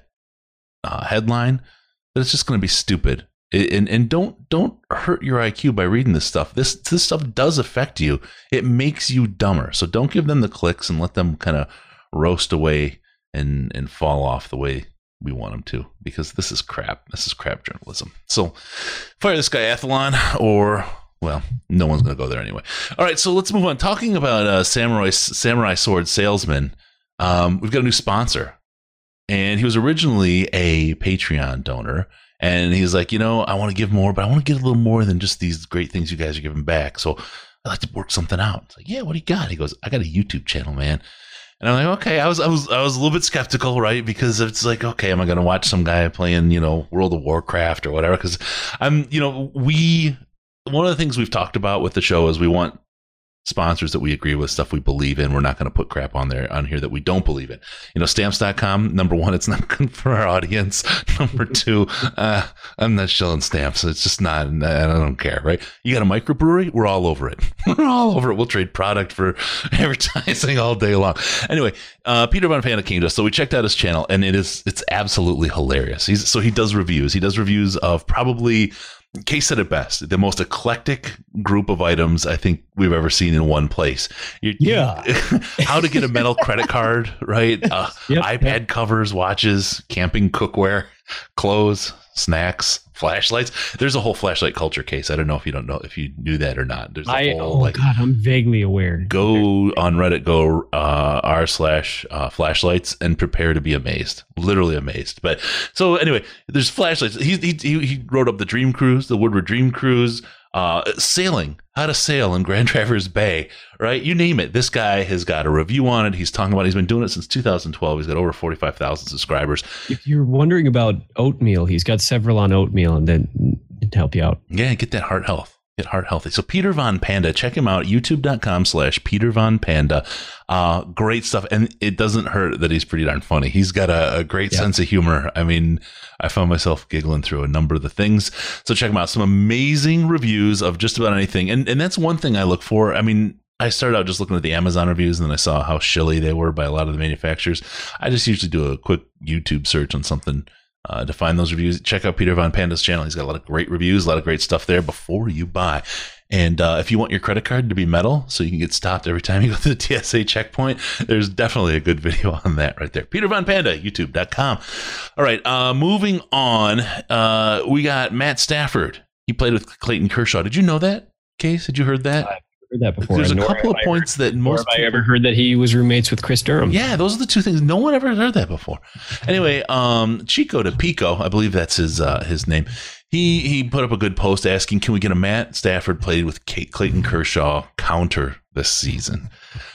uh, headline that it's just going to be stupid. It, and and don't don't hurt your I Q by reading this stuff. This this stuff does affect you. It makes you dumber. So don't give them the clicks and let them kind of roast away and and fall off the way we want them to, because this is crap. This is crap journalism. So fire this guy Athlon, or, well, no one's going to go there anyway. All right, so let's move on. Talking about uh, Samurai Samurai Sword Salesman, um, we've got a new sponsor. And he was originally a Patreon donor. And he's like, you know, I want to give more, but I want to get a little more than just these great things you guys are giving back. So I'd like to work something out. It's like, yeah, what do you got? He goes, I got a YouTube channel, man. And I'm like, okay, I was, I was, I was a little bit skeptical, right? Because it's like, okay, am I going to watch some guy playing, you know, World of Warcraft or whatever? Because I'm, you know, we, one of the things we've talked about with the show is we want sponsors that we agree with, stuff we believe in. We're not going to put crap on there on here that we don't believe in. You know, stamps dot com, number one, it's not good for our audience. Number two, uh, I'm not shilling stamps. It's just not, I don't care, right? You got a microbrewery? We're all over it. We're all over it. We'll trade product for advertising all day long. Anyway, uh, Peter Von Panda came to us. So we checked out his channel, and it is, it's absolutely hilarious. He's, so he does reviews. He does reviews of probably, Case said it best, the most eclectic group of items I think we've ever seen in one place. You, yeah. How to get a metal credit card, right? Uh, yep, iPad yep. covers, watches, camping cookware, clothes, snacks, flashlights. There's a whole flashlight culture, Case. I don't know if you don't know if you knew that or not. There's a I, whole, oh like, God, I'm vaguely aware. Go on Reddit, go uh, r slash uh, flashlights, and prepare to be amazed. Literally amazed. But so anyway, there's flashlights. He he he wrote up the Dream Cruise, the Woodward Dream Cruise, uh, sailing, how to sail in Grand Traverse Bay, right? You name it. This guy has got a review on it. He's talking about, he's been doing it since two thousand twelve. He's got over forty-five thousand subscribers. If you're wondering about oatmeal, he's got several on oatmeal, and then to help you out. Yeah, get that heart health. Get heart healthy. So Peter Von Panda, check him out. YouTube.com slash Peter Von Panda. Uh, great stuff. And it doesn't hurt that he's pretty darn funny. He's got a, a great yeah. sense of humor. I mean, I found myself giggling through a number of the things. So check him out. Some amazing reviews of just about anything. And and that's one thing I look for. I mean, I started out just looking at the Amazon reviews, and then I saw how shilly they were by a lot of the manufacturers. I just usually do a quick YouTube search on something Uh, to find those reviews. Check out Peter Von Panda's channel. He's got a lot of great reviews, a lot of great stuff there before you buy. And uh, if you want your credit card to be metal so you can get stopped every time you go through the T S A checkpoint, there's definitely a good video on that right there. Peter Von Panda, YouTube dot com. All right, uh, moving on. Uh, we got Matt Stafford. He played with Clayton Kershaw. Did you know that, Case? Had you heard that? I've heard that before. There's a couple of points that most people... I ever heard that he was roommates with Chris Durham. Yeah, those are the two things. No one ever heard that before. Anyway, um, Chico de Pico, I believe that's his uh, his name. He he put up a good post asking, can we get a Matt Stafford played with Kate, Clayton Kershaw counter this season?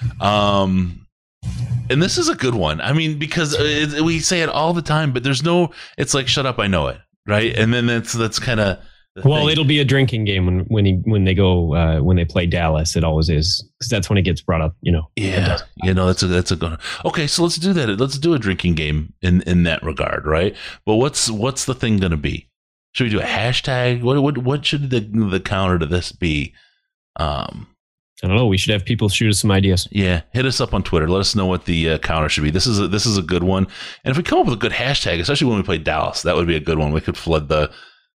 Um, and this is a good one. I mean, because it, we say it all the time, but there's no, it's like, shut up, I know it, right? And then that's that's kind of, well, thing. It'll be a drinking game when when he when they go uh, when they play Dallas. It always is, because that's when it gets brought up. You know. Yeah, you know that's a that's a good. Okay, so let's do that. Let's do a drinking game in, in that regard, right? But what's what's the thing going to be? Should we do a hashtag? What what what should the the counter to this be? Um, I don't know. We should have people shoot us some ideas. Yeah, hit us up on Twitter. Let us know what the uh, counter should be. This is a, this is a good one. And if we come up with a good hashtag, especially when we play Dallas, that would be a good one. We could flood the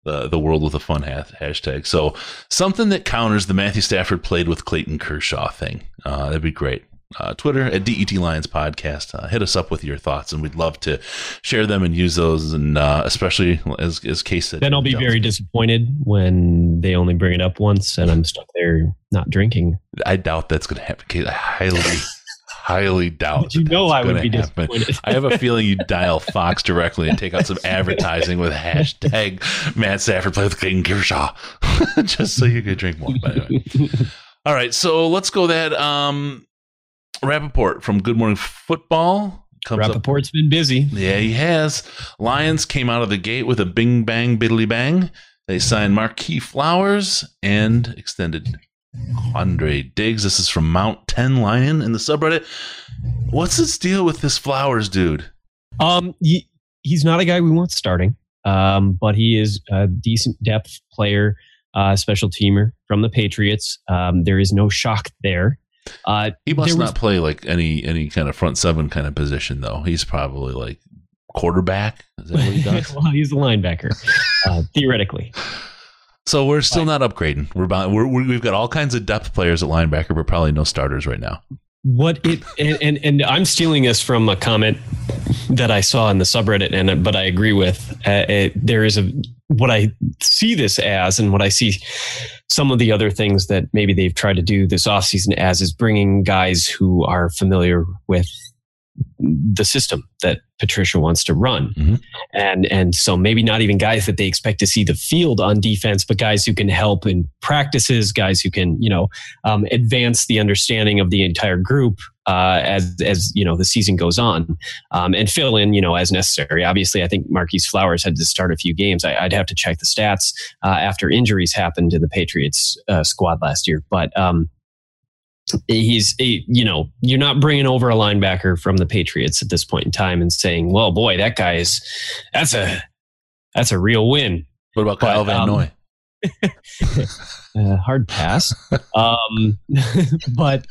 the the world with a fun ha- hashtag. So something that counters the Matthew Stafford played with Clayton Kershaw thing. Uh, that'd be great. Uh, Twitter at D E T Lions Podcast. Uh, hit us up with your thoughts, and we'd love to share them and use those. And uh, especially as as Case said, then I'll be very disappointed when they only bring it up once, and I'm stuck there not drinking. I doubt that's going to happen, Case. I highly, highly doubt. But you know, I would be happen. disappointed. I have a feeling you dial Fox directly and take out some advertising with hashtag Matt Stafford play with Clayton Kershaw, just so you could drink more. But anyway. All right, so let's go that. Um, Rappaport from Good Morning Football comes Rappaport's up. been busy. Yeah, he has. Lions came out of the gate with a bing, bang, biddly bang. They signed Marquis Flowers and extended Andre Diggs. This is from Mount ten Lion in the subreddit. What's this deal with this Flowers dude? Um, he, he's not a guy we want starting, um, but he is a decent depth player, uh, special teamer from the Patriots. Um, there is no shock there. Uh, he must was, not play like any any kind of front seven kind of position, though. He's probably like quarterback. Is that what he does? Well, he's a linebacker, uh, theoretically. So we're still not upgrading. We're about we're, we've got all kinds of depth players at linebacker, but probably no starters right now. What it and, and and I'm stealing this from a comment that I saw in the subreddit, and but I agree with. Uh, it, there is a what I see this as, and what I see some of the other things that maybe they've tried to do this offseason as is bringing guys who are familiar with the system that Patricia wants to run. Mm-hmm. And and so maybe not even guys that they expect to see the field on defense, but guys who can help in practices, guys who can, you know, um, advance the understanding of the entire group uh, as, as, you know, the season goes on, um, and fill in, you know, as necessary. Obviously, I think Marquis Flowers had to start a few games. I, I'd have to check the stats uh, after injuries happened to the Patriots uh, squad last year. But, um, He's, a, you know, you're not bringing over a linebacker from the Patriots at this point in time and saying, well, boy, that guy is, that's a, that's a real win. What about Kyle but, Van Noy? Um, uh, hard pass. um, but,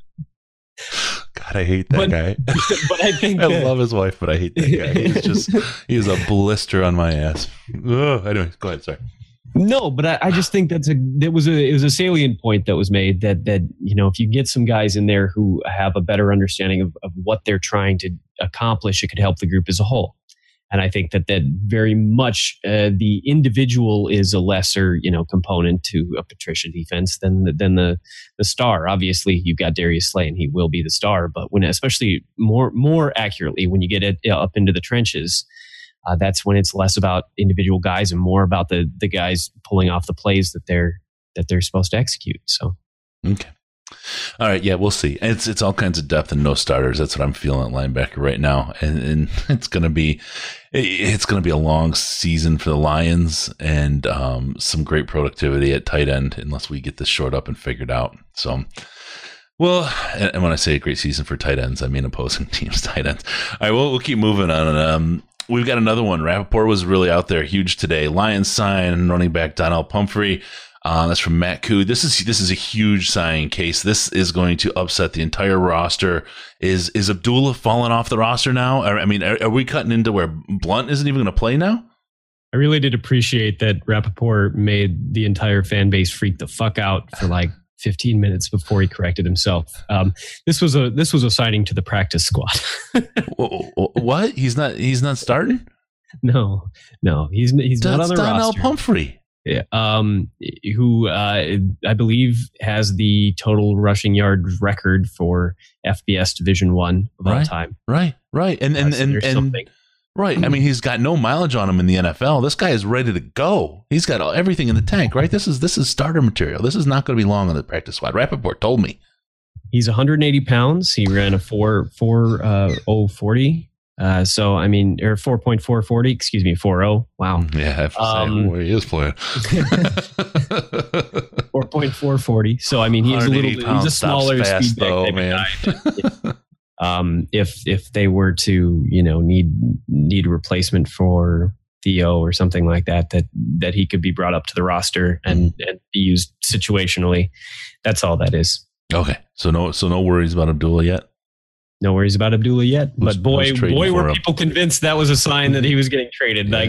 God, I hate that but, guy. But I think I that, love his wife, but I hate that guy. He's just, he's a blister on my ass. Ugh, anyway, go ahead. Sorry. No, but I, I just think that's a that was a it was a salient point that was made that that you know if you get some guys in there who have a better understanding of, of what they're trying to accomplish, it could help the group as a whole. And I think that that very much uh, the individual is a lesser you know component to a Patricia defense than the, than the the star. Obviously, you've got Darius Slay, and he will be the star. But when especially more more accurately when you get it up into the trenches. Uh, that's when it's less about individual guys and more about the the guys pulling off the plays that they're that they're supposed to execute. So, okay, all right, yeah, we'll see. It's it's all kinds of depth and no starters. That's what I'm feeling at linebacker right now, and, and it's gonna be it's gonna be a long season for the Lions and um, some great productivity at tight end unless we get this short up and figured out. So. Well, and when I say a great season for tight ends, I mean opposing teams' tight ends. All right, we'll, we'll keep moving on. Um, we've got another one. Rappaport was really out there huge today. Lions sign running back Donnell Pumphrey. Uh, that's from Matt Koo. This is this is a huge signing case. This is going to upset the entire roster. Is is Abdullah falling off the roster now? I mean, are, are we cutting into where Blunt isn't even going to play now? I really did appreciate that Rappaport made the entire fan base freak the fuck out for like fifteen minutes before he corrected himself. Um, this was a this was a signing to the practice squad. What? He's not he's not starting? No, no, he's he's That's not on the Donnell roster. Pumphrey. Yeah, um, who uh, I believe has the total rushing yard record for F B S Division One of right, all time. Right, right, and and uh, so and, and right. I mean, he's got no mileage on him in the N F L. This guy is ready to go. He's got everything in the tank. Right. This is this is starter material. This is not going to be long on the practice squad. Rappaport told me. He's one hundred eighty pounds. He ran a four four uh, oh forty. Uh, so I mean, or four point four forty. Excuse me, four oh. Wow. Yeah, I have to um, say where he is playing. four point four forty. So I mean, he's a little. He's a smaller fast, speed though, back man. Guy. um, if if they were to you know need need a replacement for Theo or something like that, that that he could be brought up to the roster and, and be used situationally. That's all that is. Okay, so no, so no worries about Abdullah yet. No worries about Abdullah yet. Who's, but boy, boy, were him? people convinced that was a sign that he was getting traded. Yeah. Like it was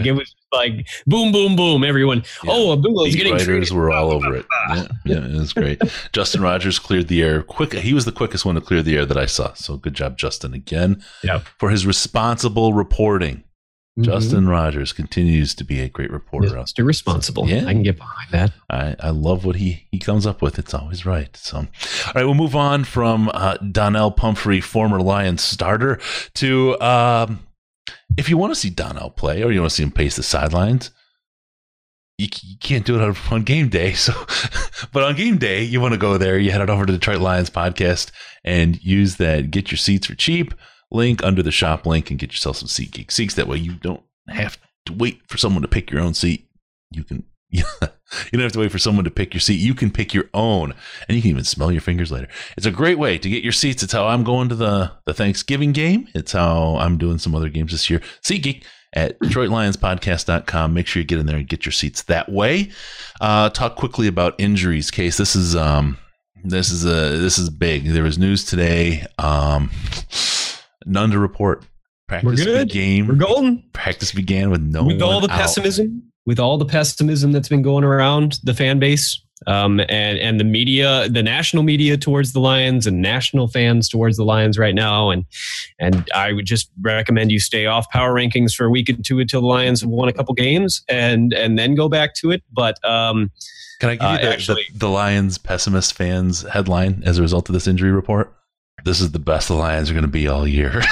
like boom, boom, boom. Everyone, yeah. oh, Abdullah's getting writers traded. were all over it. Yeah, yeah, it was great. Justin Rogers cleared the air quick. He was the quickest one to clear the air that I saw. So good job, Justin, again yeah. for his responsible reporting. Mm-hmm. Justin Rogers continues to be a great reporter. Just irresponsible. Yeah. I can get behind that. I, I love what he, he comes up with. It's always right. So, all right, we'll move on from uh, Donnell Pumphrey, former Lions starter, to um, if you want to see Donnell play or you want to see him pace the sidelines, you, you can't do it on, on game day. So, but on game day, you want to go there. You head on over to the Detroit Lions podcast and use that Get Your Seats for Cheap link under the shop link and get yourself some SeatGeek seats. That way you don't have to wait for someone to pick your own seat. You can, you don't have to wait for someone to pick your seat. You can pick your own, and you can even smell your fingers later. It's a great way to get your seats. It's how I'm going to the, the Thanksgiving game. It's how I'm doing some other games this year. SeatGeek at Detroit Lions Podcast dot com. Make sure you get in there and get your seats that way. Uh, talk quickly about injuries. Case, this is um, this is a this is big. There was news today. Um, None to report. Practice We're good. Began, We're golden. Practice began with no with all the out. pessimism, with all the pessimism that's been going around the fan base, um, and and the media, the national media towards the Lions, and national fans towards the Lions right now. And and I would just recommend you stay off power rankings for a week or two until the Lions have won a couple games, and and then go back to it. But um, can I give you uh, the, actually, the, the Lions pessimist fans headline as a result of this injury report? This is the best the Lions are going to be all year.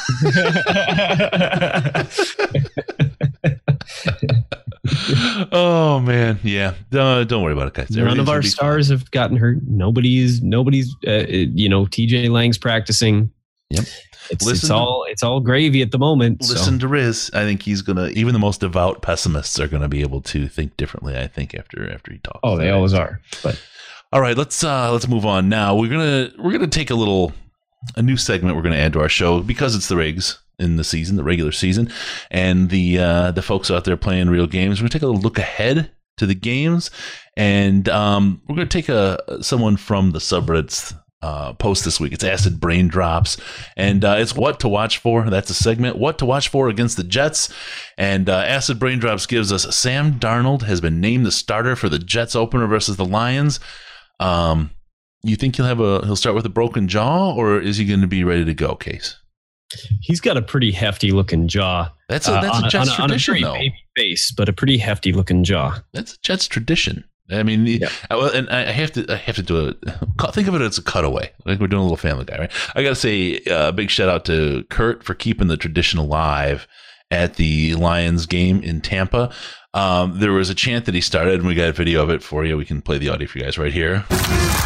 Oh man, yeah. Don't, don't worry about it, guys. None of our stars fine. have gotten hurt. Nobody's, nobody's. Uh, you know, T J Lang's practicing. Yep. It's, it's all it's all gravy at the moment. Listen so. to Riz. I think he's gonna. Even the most devout pessimists are gonna be able to think differently. I think after after he talks. Oh, they always are. But. All right, let's uh, let's move on now. We're gonna we're gonna take a little a new segment we're gonna add to our show because it's the Rigs in the season, the regular season, and the uh, the folks out there playing real games. We're gonna take a little look ahead to the games, and um, we're gonna take a someone from the subreddits uh, post this week. It's Acid Brain Drops, and uh, it's what to watch for. That's a segment. What to watch for against the Jets, and uh, Acid Brain Drops gives us Sam Darnold has been named the starter for the Jets opener versus the Lions. Um, you think he'll have a he'll start with a broken jaw, or is he going to be ready to go? Case. He's got a pretty hefty looking jaw. That's a that's uh, a Jets on a, tradition, on a though. Baby face, but a pretty hefty looking jaw. That's a Jets tradition. I mean, yeah. I, and I have to I have to do a think of it as a cutaway. Like we're doing a little Family Guy, right? I got to say a uh, big shout out to Kurt for keeping the tradition alive at the Lions game in Tampa. Um, there was a chant that he started, and we got a video of it for you. We can play the audio for you guys right here. Let's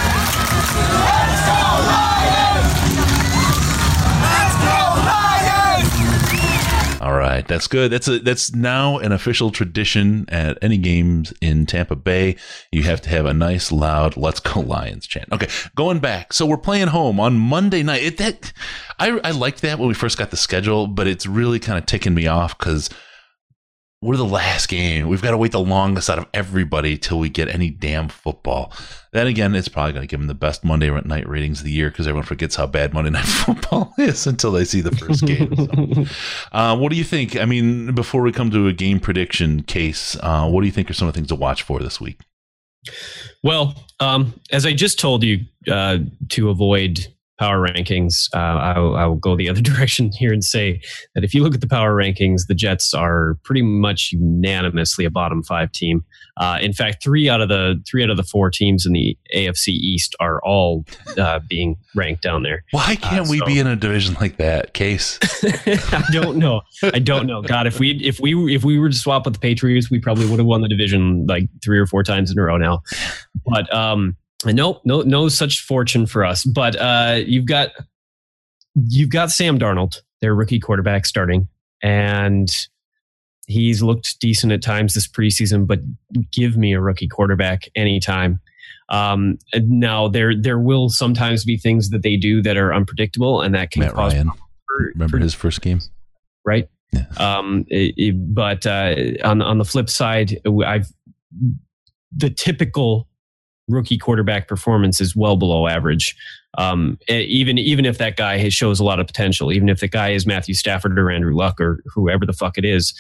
go Lions! Let's go Lions! All right, that's good. That's a that's now an official tradition at any games in Tampa Bay. You have to have a nice, loud "Let's go Lions" chant. Okay, going back. So we're playing home on Monday night. It, that I I liked that when we first got the schedule, but it's really kind of ticking me off because we're the last game. We've got to wait the longest out of everybody till we get any damn football. Then again, it's probably going to give them the best Monday night ratings of the year because everyone forgets how bad Monday Night Football is until they see the first game. So, uh, what do you think? I mean, before we come to a game prediction Case, uh, what do you think are some of the things to watch for this week? Well, um, as I just told you, uh, to avoid power rankings, uh, I'll, I'll go the other direction here and say that if you look at the power rankings, the Jets are pretty much unanimously a bottom five team. Uh, in fact, three out of the three out of the four teams in the A F C East are all uh, being ranked down there. Why can't uh, we so, be in a division like that, Case? I don't know. I don't know. God, if we if we if we were to swap with the Patriots, we probably would have won the division like three or four times in a row now. But um. Nope, no, no such fortune for us. But uh, you've got you've got Sam Darnold, their rookie quarterback, starting, and he's looked decent at times this preseason. But give me a rookie quarterback anytime. Um, now there there will sometimes be things that they do that are unpredictable, and that can Matt cause. Ryan. For, Remember for, his first game, right? Yeah. Um, it, it, but uh, on on the flip side, I've the typical rookie quarterback performance is well below average. Um, even even if that guy shows a lot of potential, even if the guy is Matthew Stafford or Andrew Luck or whoever the fuck it is,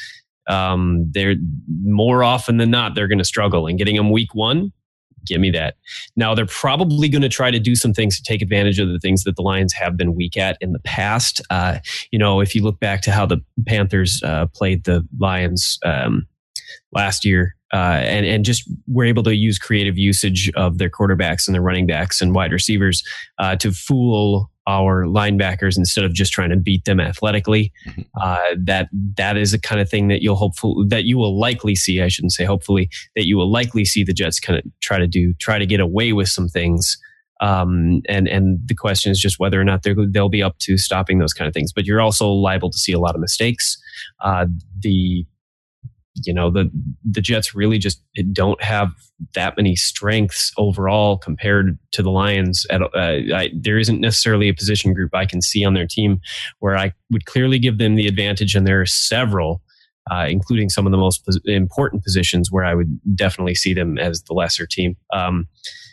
Um, they're more often than not, they're going to struggle, and getting them week one, give me that. Now, they're probably going to try to do some things to take advantage of the things that the Lions have been weak at in the past. Uh, you know, if you look back to how the Panthers uh, played the Lions um, last year, uh, and, and just were able to use creative usage of their quarterbacks and their running backs and wide receivers uh, to fool our linebackers instead of just trying to beat them athletically. Uh, that that is a kind of thing that you'll hopefully that you will likely see. I shouldn't say hopefully that you will likely see the Jets kind of try to do try to get away with some things. Um, and and the question is just whether or not they're, they'll be up to stopping those kind of things. But you're also liable to see a lot of mistakes. Uh, the You know, the the Jets really just don't have that many strengths overall compared to the Lions. At, uh, I, there isn't necessarily a position group I can see on their team where I would clearly give them the advantage. And there are several, uh, including some of the most pos- important positions where I would definitely see them as the lesser team. Um,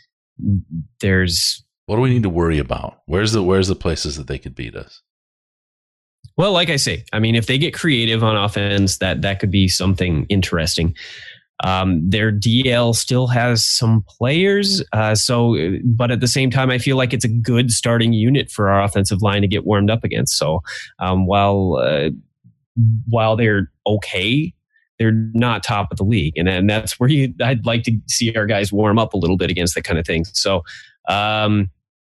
there's what do we need to worry about? Where's the where's the places that they could beat us? Well, like I say, I mean, if they get creative on offense, that that could be something interesting. Um, their D L still has some players, uh, so but at the same time, I feel like it's a good starting unit for our offensive line to get warmed up against. So um, while uh, while they're okay, they're not top of the league, and and that's where you, I'd like to see our guys warm up a little bit against that kind of thing. So. Um,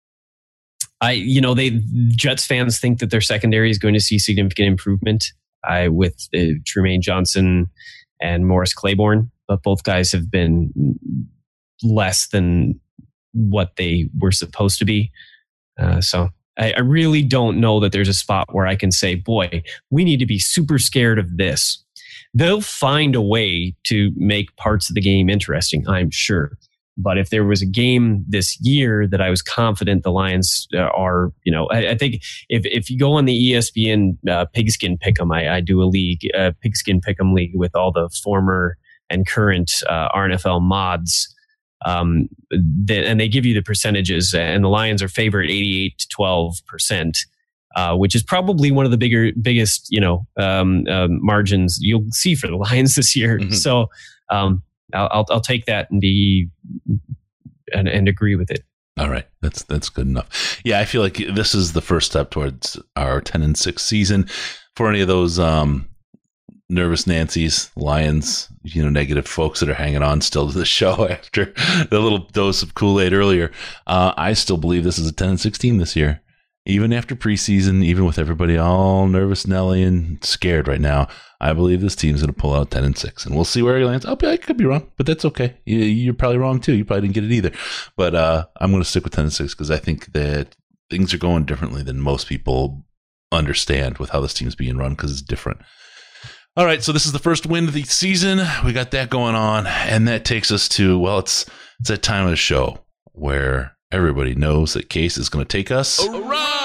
I, you know, they Jets fans think that their secondary is going to see significant improvement I, with uh, Trumaine Johnson and Morris Claiborne, but both guys have been less than what they were supposed to be. Uh, so I, I really don't know that there's a spot where I can say, boy, we need to be super scared of this. They'll find a way to make parts of the game interesting, I'm sure. But if there was a game this year that I was confident the Lions are, you know, I, I think if if you go on the E S P N uh, Pigskin Pick'em, I, I do a league, uh, Pigskin Pick'em league with all the former and current uh, R N F L mods, um, they, and they give you the percentages, and the Lions are favored eighty-eight to twelve percent, uh, which is probably one of the bigger, biggest, you know, um, um, margins you'll see for the Lions this year. Mm-hmm. So. Um, I'll I'll take that and be and, and agree with it. All right, that's that's good enough. Yeah, I feel like this is the first step towards our ten and six season. For any of those um, nervous Nancy's, Lions, you know, negative folks that are hanging on still to the show after the little dose of Kool-Aid earlier, uh, I still believe this is a ten and six team this year. Even after preseason, even with everybody all nervous, Nelly, and scared right now, I believe this team's going to pull out ten and six, and we'll see where he lands. I'll be, I could be wrong, but that's okay. You, you're probably wrong too. You probably didn't get it either. But uh, I'm going to stick with ten and six because I think that things are going differently than most people understand with how this team's being run because it's different. All right, so this is the first win of the season. We got that going on, and that takes us to, well, it's it's that time of the show where everybody knows that Case is going to take us around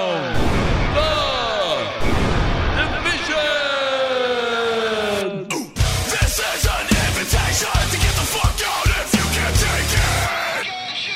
the division. This is an invitation to get the fuck out if you can't take it.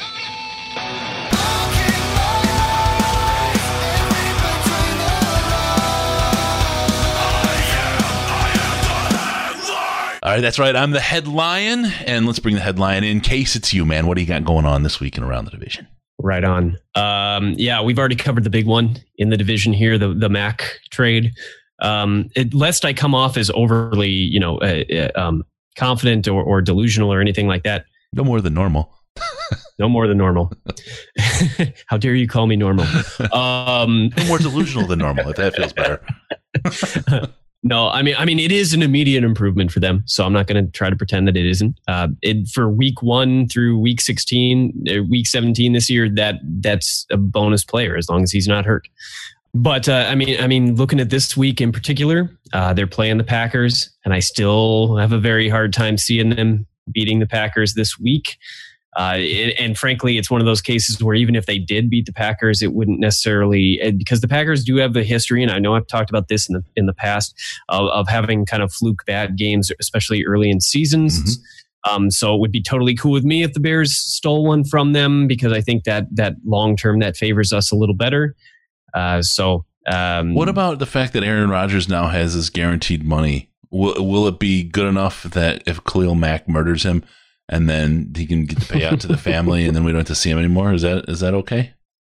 All right, that's right. I'm the head lion, and let's bring the head lion in. Case, it's you, man. What do you got going on this week and around the division? Right on. Um, yeah, we've already covered the big one in the division here, the the Mac trade. Um, it, lest I come off as overly, you know, uh, uh, um, confident or, or delusional or anything like that. No more than normal. No more than normal. How dare you call me normal? Um, no more delusional than normal, if that feels better. No, I mean, I mean, it is an immediate improvement for them. So I'm not going to try to pretend that it isn't. Uh, it, for week one through week sixteen, uh, week seventeen this year, that that's a bonus player as long as he's not hurt. But uh, I mean, I mean, looking at this week in particular, uh, they're playing the Packers, and I still have a very hard time seeing them beating the Packers this week. Uh, and, and frankly, it's one of those cases where even if they did beat the Packers, it wouldn't necessarily, because the Packers do have a history, and I know I've talked about this in the in the past, of, of having kind of fluke bad games, especially early in seasons. Mm-hmm. Um, so it would be totally cool with me if the Bears stole one from them, because I think that that long term that favors us a little better. Uh, so, um, what about the fact that Aaron Rodgers now has his guaranteed money will will it be good enough that if Khalil Mack murders him, and then he can get the payout to the family, and then we don't have to see him anymore? Is that is that okay?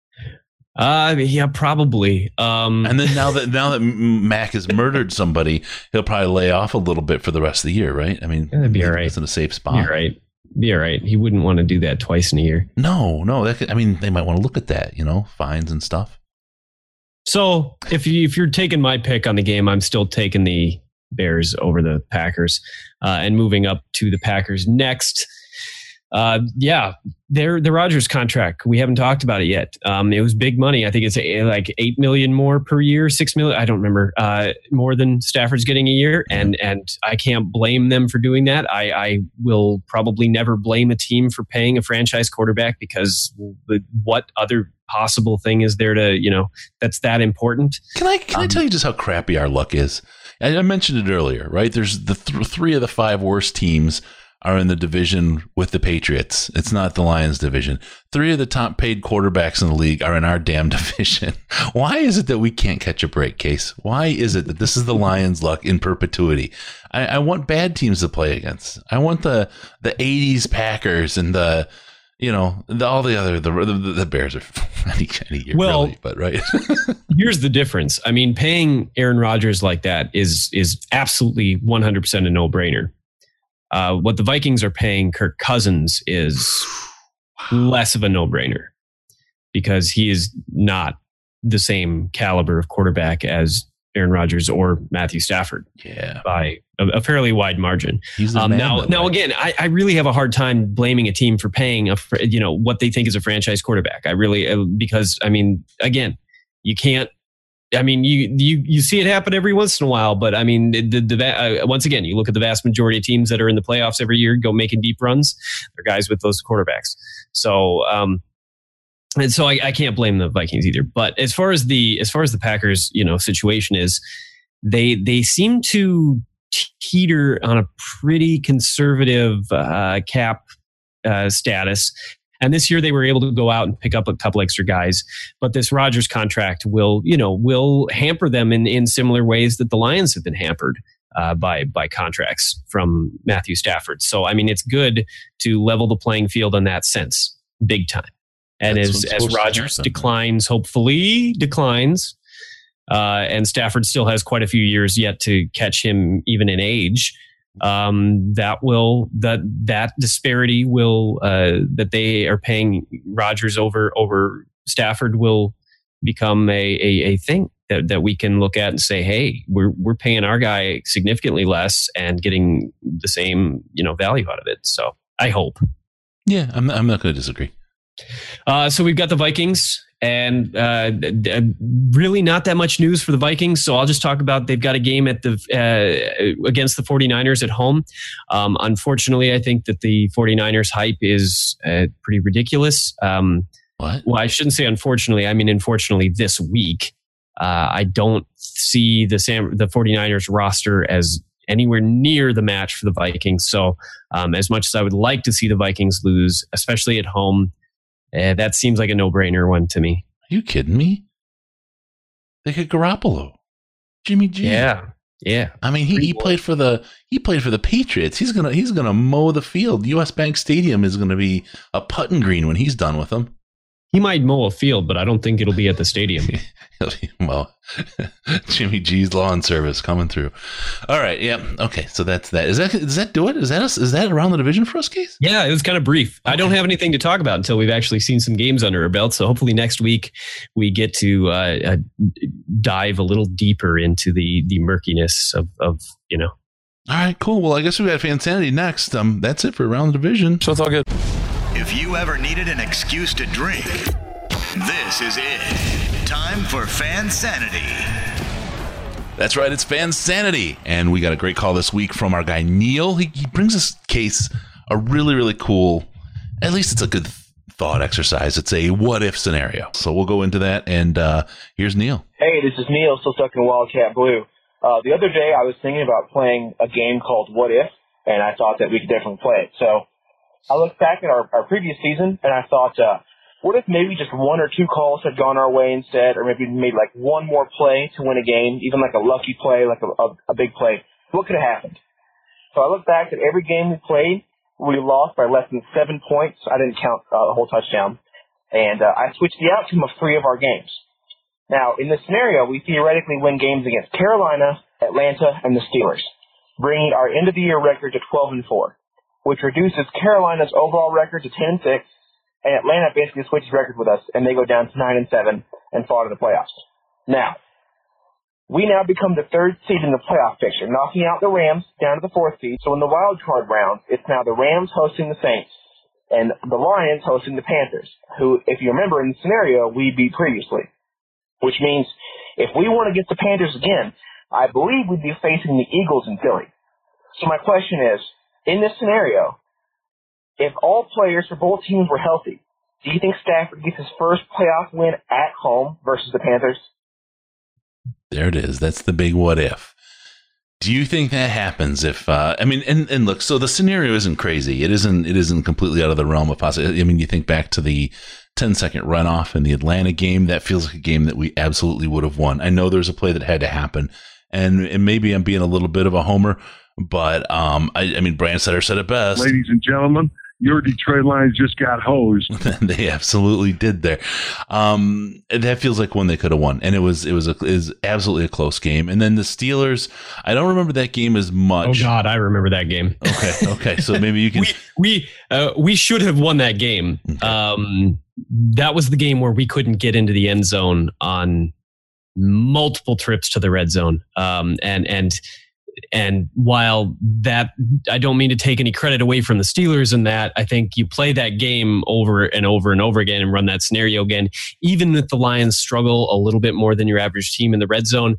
Uh, yeah, probably. Um, and then now that now that Mack has murdered somebody, he'll probably lay off a little bit for the rest of the year, right? I mean, that'd be all right. It's in a safe spot. Be all right. Be all right. He wouldn't want to do that twice in a year. No, no. That could, I mean, they might want to look at that, you know, fines and stuff. So if you if you're taking my pick on the game, I'm still taking the Bears over the Packers, uh, and moving up to the Packers next. Uh, yeah, their the Rodgers contract. We haven't talked about it yet. Um, it was big money. I think it's a, like eight million more per year, six million. I don't remember. Uh, more than Stafford's getting a year, and and I can't blame them for doing that. I, I will probably never blame a team for paying a franchise quarterback, because what other possible thing is there to, you know, that's that important? Can I can um, I tell you just how crappy our luck is? I, I mentioned it earlier, right? There's the th- three of the five worst teams are in the division with the Patriots. It's not the Lions division. Three of the top paid quarterbacks in the league are in our damn division. Why is it that we can't catch a break, Case? Why is it that this is the Lions' luck in perpetuity? I, I want bad teams to play against. I want the the eighties Packers and the, you know, the, all the other, the, the, the Bears are any, any year, well, really, but right. Here's the difference. I mean, paying Aaron Rodgers like that is is absolutely one hundred percent a no-brainer. Uh, what the Vikings are paying Kirk Cousins is less of a no-brainer, because he is not the same caliber of quarterback as Aaron Rodgers or Matthew Stafford. Yeah, by a, a fairly wide margin. He's um, now, now way. again, I, I really have a hard time blaming a team for paying a, you know, what they think is a franchise quarterback. I really, because I mean, again, you can't. I mean, you you you see it happen every once in a while, but I mean, the, the uh, once again, you look at the vast majority of teams that are in the playoffs every year, go making deep runs. They're guys with those quarterbacks. So, um, and so I, I can't blame the Vikings either. But as far as the as far as the Packers, you know, situation is, they they seem to teeter on a pretty conservative uh, cap uh, status. And this year they were able to go out and pick up a couple extra guys. But this Rodgers contract will, you know, will hamper them in, in similar ways that the Lions have been hampered uh, by by contracts from Matthew Stafford. So, I mean, it's good to level the playing field in that sense, big time. And That's as, as Rodgers declines, hopefully declines, uh, and Stafford still has quite a few years yet to catch him even in age, um, that will that that disparity will uh, that they are paying Rodgers over over Stafford will become a, a a thing that that we can look at and say, hey, we're we're paying our guy significantly less and getting the same, you know, value out of it. So I hope. Yeah, I'm I'm not going to disagree. Uh, so we've got the Vikings, and uh, really not that much news for the Vikings. So I'll just talk about they've got a game at the uh, against the 49ers at home. Um, unfortunately, I think that the 49ers hype is uh, pretty ridiculous. Um, what? Well, I shouldn't say unfortunately. I mean, unfortunately, this week, uh, I don't see the Sam, the 49ers roster as anywhere near the match for the Vikings. So um, as much as I would like to see the Vikings lose, especially at home, Uh, that seems like a no-brainer one to me. Are you kidding me? They got Garoppolo, Jimmy G. Yeah, yeah. I mean, he, he played for the he played for the Patriots. He's gonna he's gonna mow the field. U S Bank Stadium is gonna be a putting green when he's done with them. He might mow a field, but I don't think it'll be at the stadium. Well, Jimmy G's lawn service coming through. All right, yeah, okay. So that's that. Is that does that do it? Is that us? Is that around the division for us, Case? Yeah, it was kind of brief. Okay. I don't have anything to talk about until we've actually seen some games under our belt. So hopefully next week we get to uh, uh, dive a little deeper into the the murkiness of of you know. All right, cool. Well, I guess we got Fansanity next. Um, that's it for around the division. So it's all good. If you ever needed an excuse to drink, this is it. Time for Fansanity. That's right, it's Fansanity. And we got a great call this week from our guy Neil. He, he brings us Case a really, really cool, at least it's a good thought exercise. It's a what-if scenario. So we'll go into that, and uh, here's Neil. Hey, this is Neil, still stuck in Wildcat Blue. Uh, the other day I was thinking about playing a game called What If, and I thought that we could definitely play it. So I looked back at our, our previous season, and I thought, uh, what if maybe just one or two calls had gone our way instead, or maybe made like one more play to win a game, even like a lucky play, like a, a, a big play. what could have happened? So I look back at every game we played. We lost by less than seven points. I didn't count uh, the whole touchdown. And uh, I switched the outcome of three of our games. Now, in this scenario, we theoretically win games against Carolina, Atlanta, and the Steelers, bringing our end-of-the-year record to twelve and four, which reduces Carolina's overall record to ten and six, and Atlanta basically switches record with us, and they go down to nine and seven and fall to the playoffs. Now, we now become the third seed in the playoff picture, knocking out the Rams down to the fourth seed. So in the wild card round, it's now the Rams hosting the Saints and the Lions hosting the Panthers, who, if you remember in the scenario, we beat previously. Which means if we want to get the Panthers again, I believe we'd be facing the Eagles in Philly. So my question is, in this scenario, if all players for both teams were healthy, do you think Stafford gets his first playoff win at home versus the Panthers? There it is. That's the big what if. Do you think that happens if, uh, I mean, and, and look, so the scenario isn't crazy. It isn't, it isn't completely out of the realm of possibility. I mean, you think back to the ten second runoff in the Atlanta game. That feels like a game that we absolutely would have won. I know there's a play that had to happen, and, and maybe I'm being a little bit of a homer, but, um, I, I mean, Brandsetter said it best. Ladies and gentlemen, your Detroit Lions just got hosed. They absolutely did there. Um, that feels like one they could have won, and it was it was a, it was absolutely a close game. And then the Steelers, I don't remember that game as much. Oh God, I remember that game. Okay, okay, so maybe you can. we we uh, we should have won that game. Okay. Um, that was the game where we couldn't get into the end zone on multiple trips to the red zone. Um, and and. And while that, I don't mean to take any credit away from the Steelers in that, I think you play that game over and over and over again and run that scenario again. Even if the Lions struggle a little bit more than your average team in the red zone,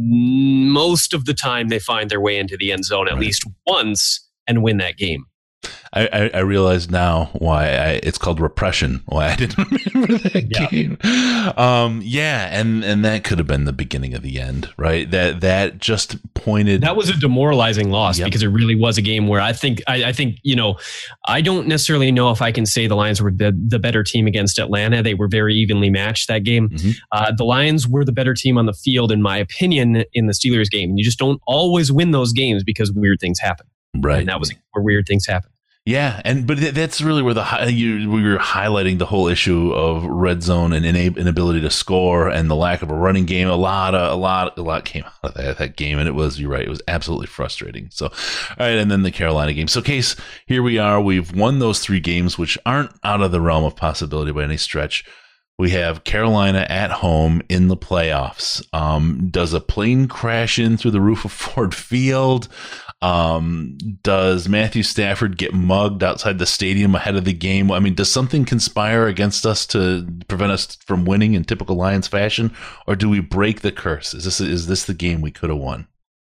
most of the time they find their way into the end zone at right. least once and win that game. I, I, I realize now why I, it's called repression. Why I didn't remember that yeah. game. Um, yeah, and, and that could have been the beginning of the end, right? That that just pointed. That was a demoralizing loss yep. because it really was a game where I think I, I think you know I don't necessarily know if I can say the Lions were the, the better team against Atlanta. They were very evenly matched that game. Mm-hmm. Uh, the Lions were the better team on the field, in my opinion, in the Steelers game. You just don't always win those games because weird things happen. Right, and that was where weird things happen. Yeah, and but that's really where the you, we were highlighting the whole issue of red zone and inability to score and the lack of a running game. A lot of a lot a lot came out of that, that game, and it was you're right, it was absolutely frustrating. So, all right, and then the Carolina game. So, Case, here we are. We've won those three games, which aren't out of the realm of possibility by any stretch. We have Carolina at home in the playoffs. Um, does a plane crash in through the roof of Ford Field? Um, does Matthew Stafford get mugged outside the stadium ahead of the game? I mean, does something conspire against us to prevent us from winning in typical Lions fashion, or do we break the curse? Is this is this the game we could have won?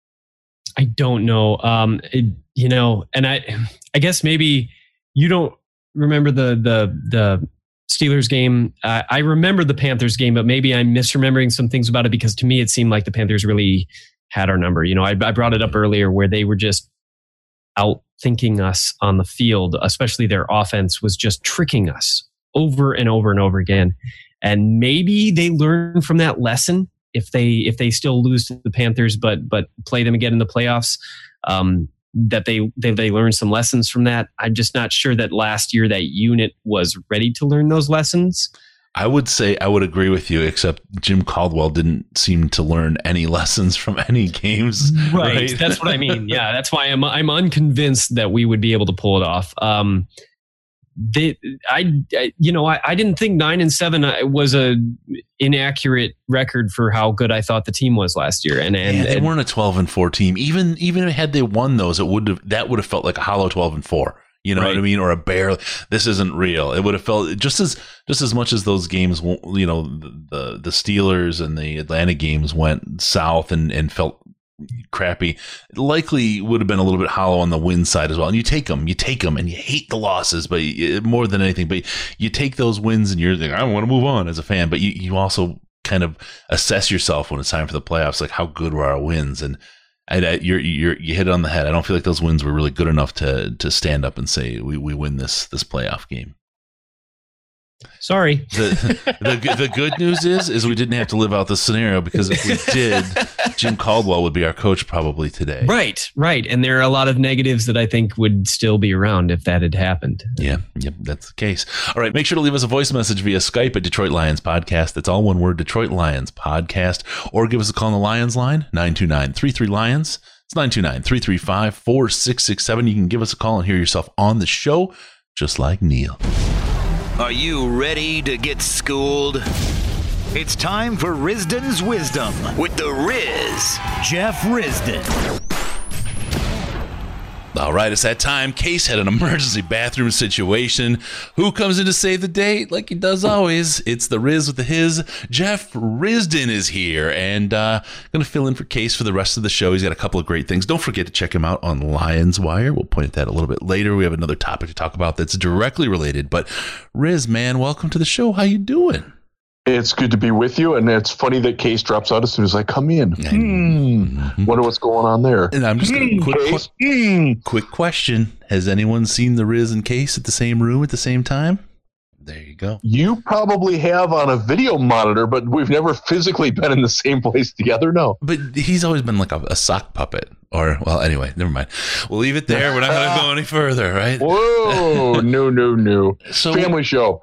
I don't know. Um, it, you know, and I, I guess maybe you don't remember the the the Steelers game. Uh, I remember the Panthers game, but maybe I'm misremembering some things about it because to me it seemed like the Panthers really had our number. You know, I, I brought it up earlier where they were just out thinking us on the field, especially their offense was just tricking us over and over and over again. And maybe they learn from that lesson if they if they still lose to the Panthers, but but play them again in the playoffs. Um, that they, they they learn some lessons from that. I'm just not sure that last year that unit was ready to learn those lessons. I would say I would agree with you, except Jim Caldwell didn't seem to learn any lessons from any games. Right. right? That's what I mean. Yeah, that's why I'm I'm unconvinced that we would be able to pull it off. Um, they, I, I, you know, I, I didn't think nine and seven was a inaccurate record for how good I thought the team was last year. And and, yeah, they and, weren't a twelve and four team. Even even had they won those, it would have that would have felt like a hollow twelve and four. You know right. what I mean? Or a bare, this isn't real. It would have felt just as just as much as those games, you know, the the Steelers and the Atlanta games went south and, and felt crappy. It likely would have been a little bit hollow on the win side as well. And you take them, you take them, and you hate the losses, but you, more than anything, but you take those wins and you're like, I want to move on as a fan. But you, you also kind of assess yourself when it's time for the playoffs, like how good were our wins and. I, I, you're, you're, you hit it on the head. I don't feel like those wins were really good enough to to stand up and say we, we win this this playoff game. Sorry. The, the the good news is is we didn't have to live out this scenario because if we did, Jim Caldwell would be our coach probably today. Right, right. And there are a lot of negatives that I think would still be around if that had happened. Yeah, yep, that's the case. All right, make sure to leave us a voice message via Skype at Detroit Lions Podcast. That's all one word, Detroit Lions Podcast. Or give us a call on the Lions line, nine two nine, three three, Lions. It's nine two nine, three three five, four six six seven. You can give us a call and hear yourself on the show, just like Neil. Are you ready to get schooled? It's time for Risdon's Wisdom with the Riz, Jeff Risdon. All right, it's that time. Case had an emergency bathroom situation. Who comes in to save the day? Like he does always. It's the Riz with the his. Jeff Risdon is here and uh, going to fill in for Case for the rest of the show. He's got a couple of great things. Don't forget to check him out on Lions Wire. We'll point at that a little bit later. We have another topic to talk about that's directly related. But Riz, man, welcome to the show. How you doing? It's good to be with you, and it's funny that Case drops out as soon as I come in. Hmm. Wonder what's going on there. And I'm just going to quick, Case. qu- quick question: has anyone seen the Riz and Case at the same room at the same time? There you go. You probably have on a video monitor, but we've never physically been in the same place together. No, but he's always been like a, a sock puppet. Or, well, anyway, never mind. We'll leave it there. We're not going to go any further, right? Whoa, no, no, no. So family show.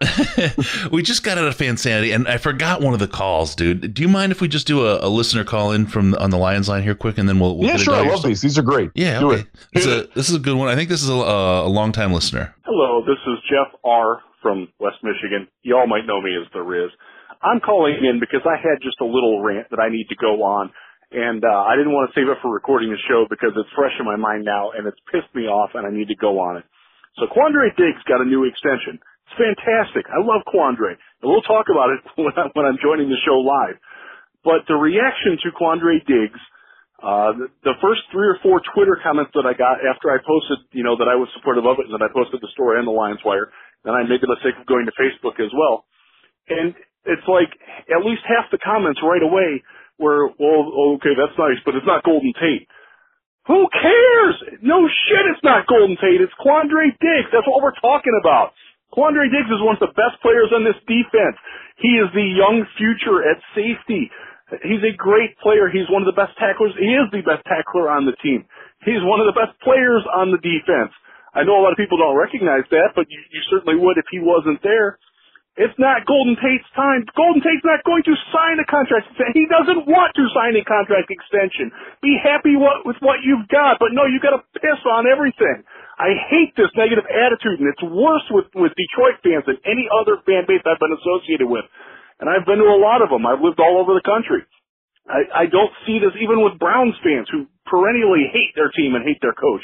We just got out of Fansanity, and I forgot one of the calls, dude. Do you mind if we just do a, a listener call in from on the Lions line here quick, and then we'll, we'll yeah, get sure. it I love these. These are great. Yeah, do okay. it. This is, a, this is a good one. I think this is a, a long-time listener. Hello, this is Jeff R. from West Michigan. Y'all might know me as the Riz. I'm calling in because I had just a little rant that I need to go on. And uh, I didn't want to save it for recording the show because it's fresh in my mind now, and it's pissed me off, and I need to go on it. So Quandre Diggs got a new extension. It's fantastic. I love Quandre. And we'll talk about it when, I, when I'm joining the show live. But the reaction to Quandre Diggs, uh, the, the first three or four Twitter comments that I got after I posted, you know, that I was supportive of it and that I posted the story on the Lions Wire, then I made the mistake of going to Facebook as well. And it's like at least half the comments right away where, well, okay, that's nice, but it's not Golden Tate. Who cares? No shit, it's not Golden Tate. It's Quandre Diggs. That's what we're talking about. Quandre Diggs is one of the best players on this defense. He is the young future at safety. He's a great player. He's one of the best tacklers. He is the best tackler on the team. He's one of the best players on the defense. I know a lot of people don't recognize that, but you, you certainly would if he wasn't there. It's not Golden Tate's time. Golden Tate's not going to sign a contract extension. He doesn't want to sign a contract extension. Be happy what, with what you've got, but no, you've got to piss on everything. I hate this negative attitude, and it's worse with, with Detroit fans than any other fan base I've been associated with. And I've been to a lot of them. I've lived all over the country. I, I don't see this even with Browns fans who perennially hate their team and hate their coach.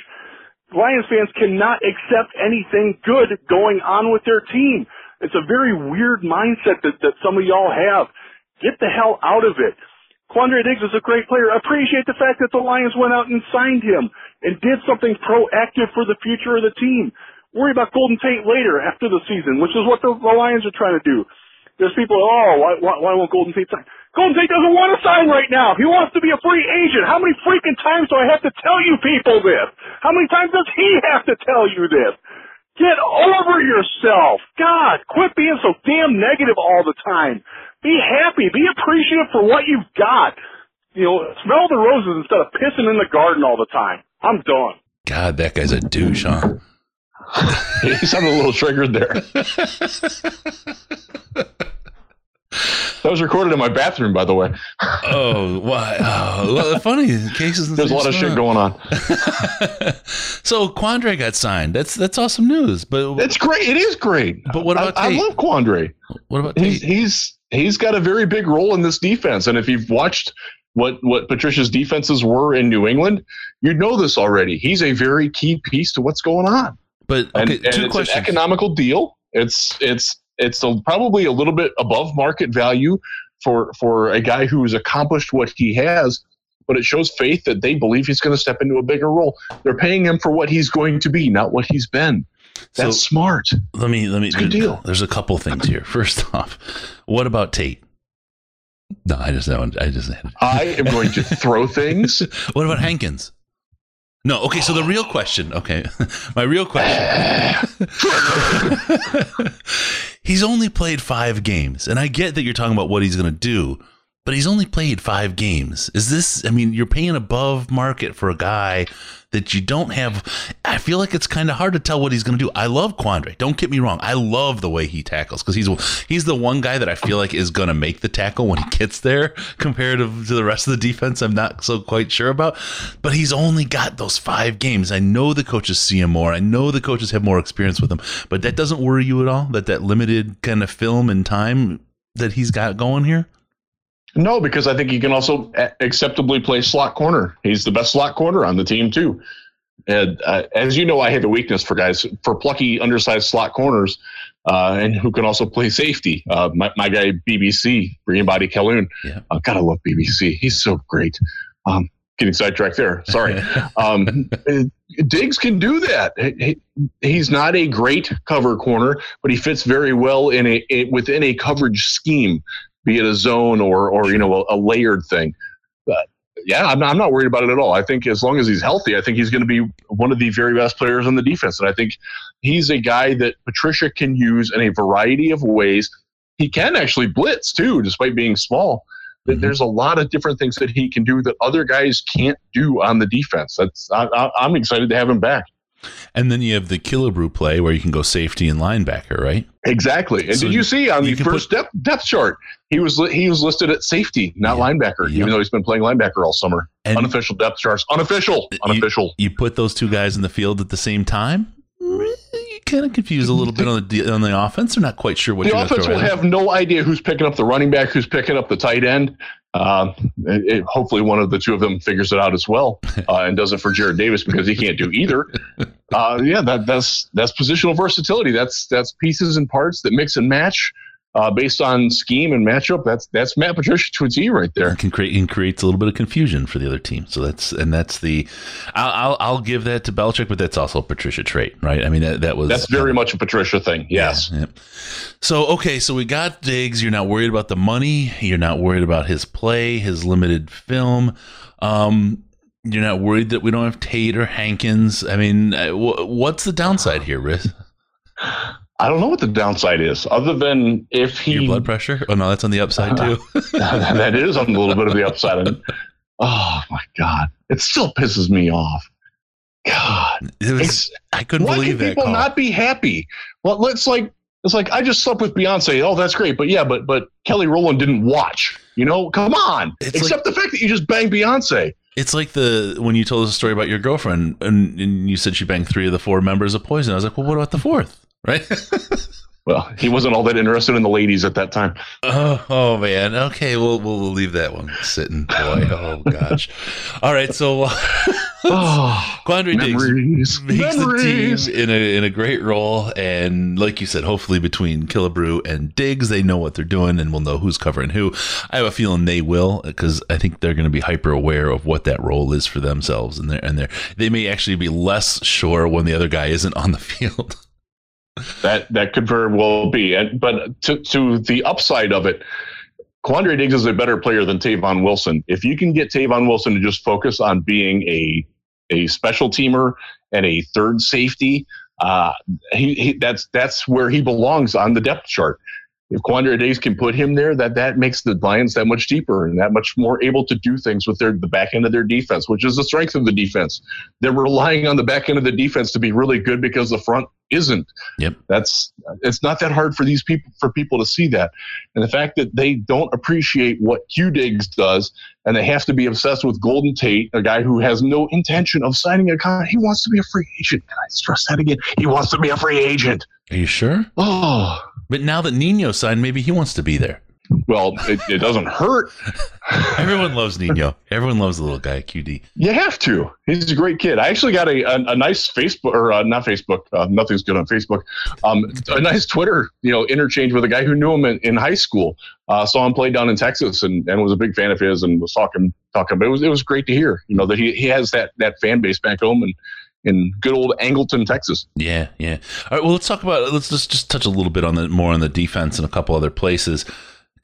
Lions fans cannot accept anything good going on with their team. It's a very weird mindset that, that some of y'all have. Get the hell out of it. Quandre Diggs is a great player. Appreciate the fact that the Lions went out and signed him and did something proactive for the future of the team. Worry about Golden Tate later after the season, which is what the, the Lions are trying to do. There's people, oh, why, why, why won't Golden Tate sign? Golden Tate doesn't want to sign right now. He wants to be a free agent. How many freaking times do I have to tell you people this? How many times does he have to tell you this? Get over yourself. God, quit being so damn negative all the time. Be happy. Be appreciative for what you've got. You know, smell the roses instead of pissing in the garden all the time. I'm done. God, that guy's a douche, huh? He sounded a little triggered there. That was recorded in my bathroom, by the way. Oh, why? Oh, well, funny cases. There's a lot of shit going on. So Quandre got signed. That's that's awesome news. But it's great. It is great. But what about I, Tate? I love Quandre. What about Tate? He's, he's he's got a very big role in this defense. And if you've watched what what Patricia's defenses were in New England, you know this already. He's a very key piece to what's going on. But okay, and, and two it's questions. an economical deal. It's it's it's a, probably a little bit above market value for for a guy who's accomplished what he has, but it shows faith that they believe he's going to step into a bigger role. They're paying him for what he's going to be, not what he's been. That's So, smart. Let me let me. It's a good deal. There's a couple things here. First off, what about Tate? No, I just know. I just. I am going to throw things. What about Hankins? No. Okay. So the real question. Okay, my real question. He's only played five games, and I get that you're talking about what he's going to do, but he's only played five games. Is this, I mean, you're paying above market for a guy that you don't have. I feel like it's kind of hard to tell what he's going to do. I love Quandre. Don't get me wrong. I love the way he tackles because he's he's the one guy that I feel like is going to make the tackle when he gets there comparative to the rest of the defense. I'm not so quite sure about, but he's only got those five games. I know the coaches see him more. I know the coaches have more experience with him, but that doesn't worry you at all, that that limited kind of film and time that he's got going here? No, because I think he can also acceptably play slot corner. He's the best slot corner on the team, too. And uh, as you know, I have a weakness for guys, for plucky, undersized slot corners, uh, and who can also play safety. Uh, my, my guy, B B C, Brian Body Calhoun. Yeah. Uh, gotta love B B C. He's so great. Um, getting sidetracked there. Sorry. um, Diggs can do that. He, he's not a great cover corner, but he fits very well in a, a within a coverage scheme, be it a zone or, or you know, a, a layered thing. But yeah, I'm not, I'm not worried about it at all. I think as long as he's healthy, I think he's going to be one of the very best players on the defense. And I think he's a guy that Patricia can use in a variety of ways. He can actually blitz too, despite being small. Mm-hmm. There's a lot of different things that he can do that other guys can't do on the defense. That's I, I, I'm excited to have him back. And then you have the Killebrew play where you can go safety and linebacker, right? Exactly. And so did you see on the first put, depth, depth chart, he was he was listed at safety, not yeah, linebacker, yeah. even though he's been playing linebacker all summer. And unofficial depth charts. Unofficial. Unofficial. You, you put those two guys in the field at the same time? You kind of confused a little bit on the on the offense. They're not quite sure what the you're offense will right have no idea who's picking up the running back, who's picking up the tight end. Uh, it, it, hopefully one of the two of them figures it out as well uh, and does it for Jared Davis because he can't do either. Uh, yeah, that, that's that's positional versatility. That's that's pieces and parts that mix and match uh, based on scheme and matchup. That's that's Matt Patricia to a T right there. It can create and creates a little bit of confusion for the other team. So that's and that's the I'll I'll, I'll give that to Belichick, but that's also a Patricia trait, right? I mean that that was that's very uh, much a Patricia thing. Yes. Yeah, yeah. So okay, so we got Diggs. You're not worried about the money. You're not worried about his play, his limited film. Um, You're not worried that we don't have Tate or Hankins. I mean, w- what's the downside here, Riz? I don't know what the downside is, other than if he... Your blood pressure? Oh, no, that's on the upside, too. That is on a little bit of the upside. Oh, my God. It still pisses me off. God. It was, I couldn't believe that Why can people call. not be happy? Well, it's like, it's like, I just slept with Beyonce. Oh, that's great. But yeah, but but Kelly Rowland didn't watch. You know, come on. It's Except like, the fact that you just banged Beyonce. It's like the when you told us a story about your girlfriend and, and you said she banged three of the four members of Poison. I was like, well, what about the fourth? Right? Well, he wasn't all that interested in the ladies at that time. Oh, oh man. Okay, we'll, we'll we'll leave that one sitting. Boy, oh gosh. All right, so uh, oh, Quandre Diggs makes memories. the team in a in a great role, and like you said, hopefully between Killebrew and Diggs, they know what they're doing, and we'll know who's covering who. I have a feeling they will, because I think they're going to be hyper aware of what that role is for themselves, and they and they they may actually be less sure when the other guy isn't on the field. That that could very well be. And, but to, to the upside of it, Quandre Diggs is a better player than Tavon Wilson. If you can get Tavon Wilson to just focus on being a a special teamer and a third safety, uh, he, he that's that's where he belongs on the depth chart. If Quandre Diggs can put him there, that that makes the Lions that much deeper and that much more able to do things with their the back end of their defense, which is the strength of the defense. They're relying on the back end of the defense to be really good because the front isn't. Yep. That's it's not that hard for these people for people to see that. And the fact that they don't appreciate what Q Diggs does and they have to be obsessed with Golden Tate, a guy who has no intention of signing a contract. He wants to be a free agent. Can I stress that again? He wants to be a free agent. Are you sure? Oh. But now that Nino signed, maybe he wants to be there. Well, it, it doesn't hurt. Everyone loves Nino. Everyone loves the little guy, Q D. You have to. He's a great kid. I actually got a a, a nice Facebook, or uh, not Facebook. Uh, nothing's good on Facebook. Um, a nice Twitter, you know, interchange with a guy who knew him in, in high school. Uh, saw him play down in Texas, and, and was a big fan of his, and was talking talking. But it was it was great to hear, you know, that he he has that that fan base back home and. in good old Angleton, Texas. Yeah, yeah. All right, well, let's talk about, let's just, just touch a little bit on the more on the defense and a couple other places.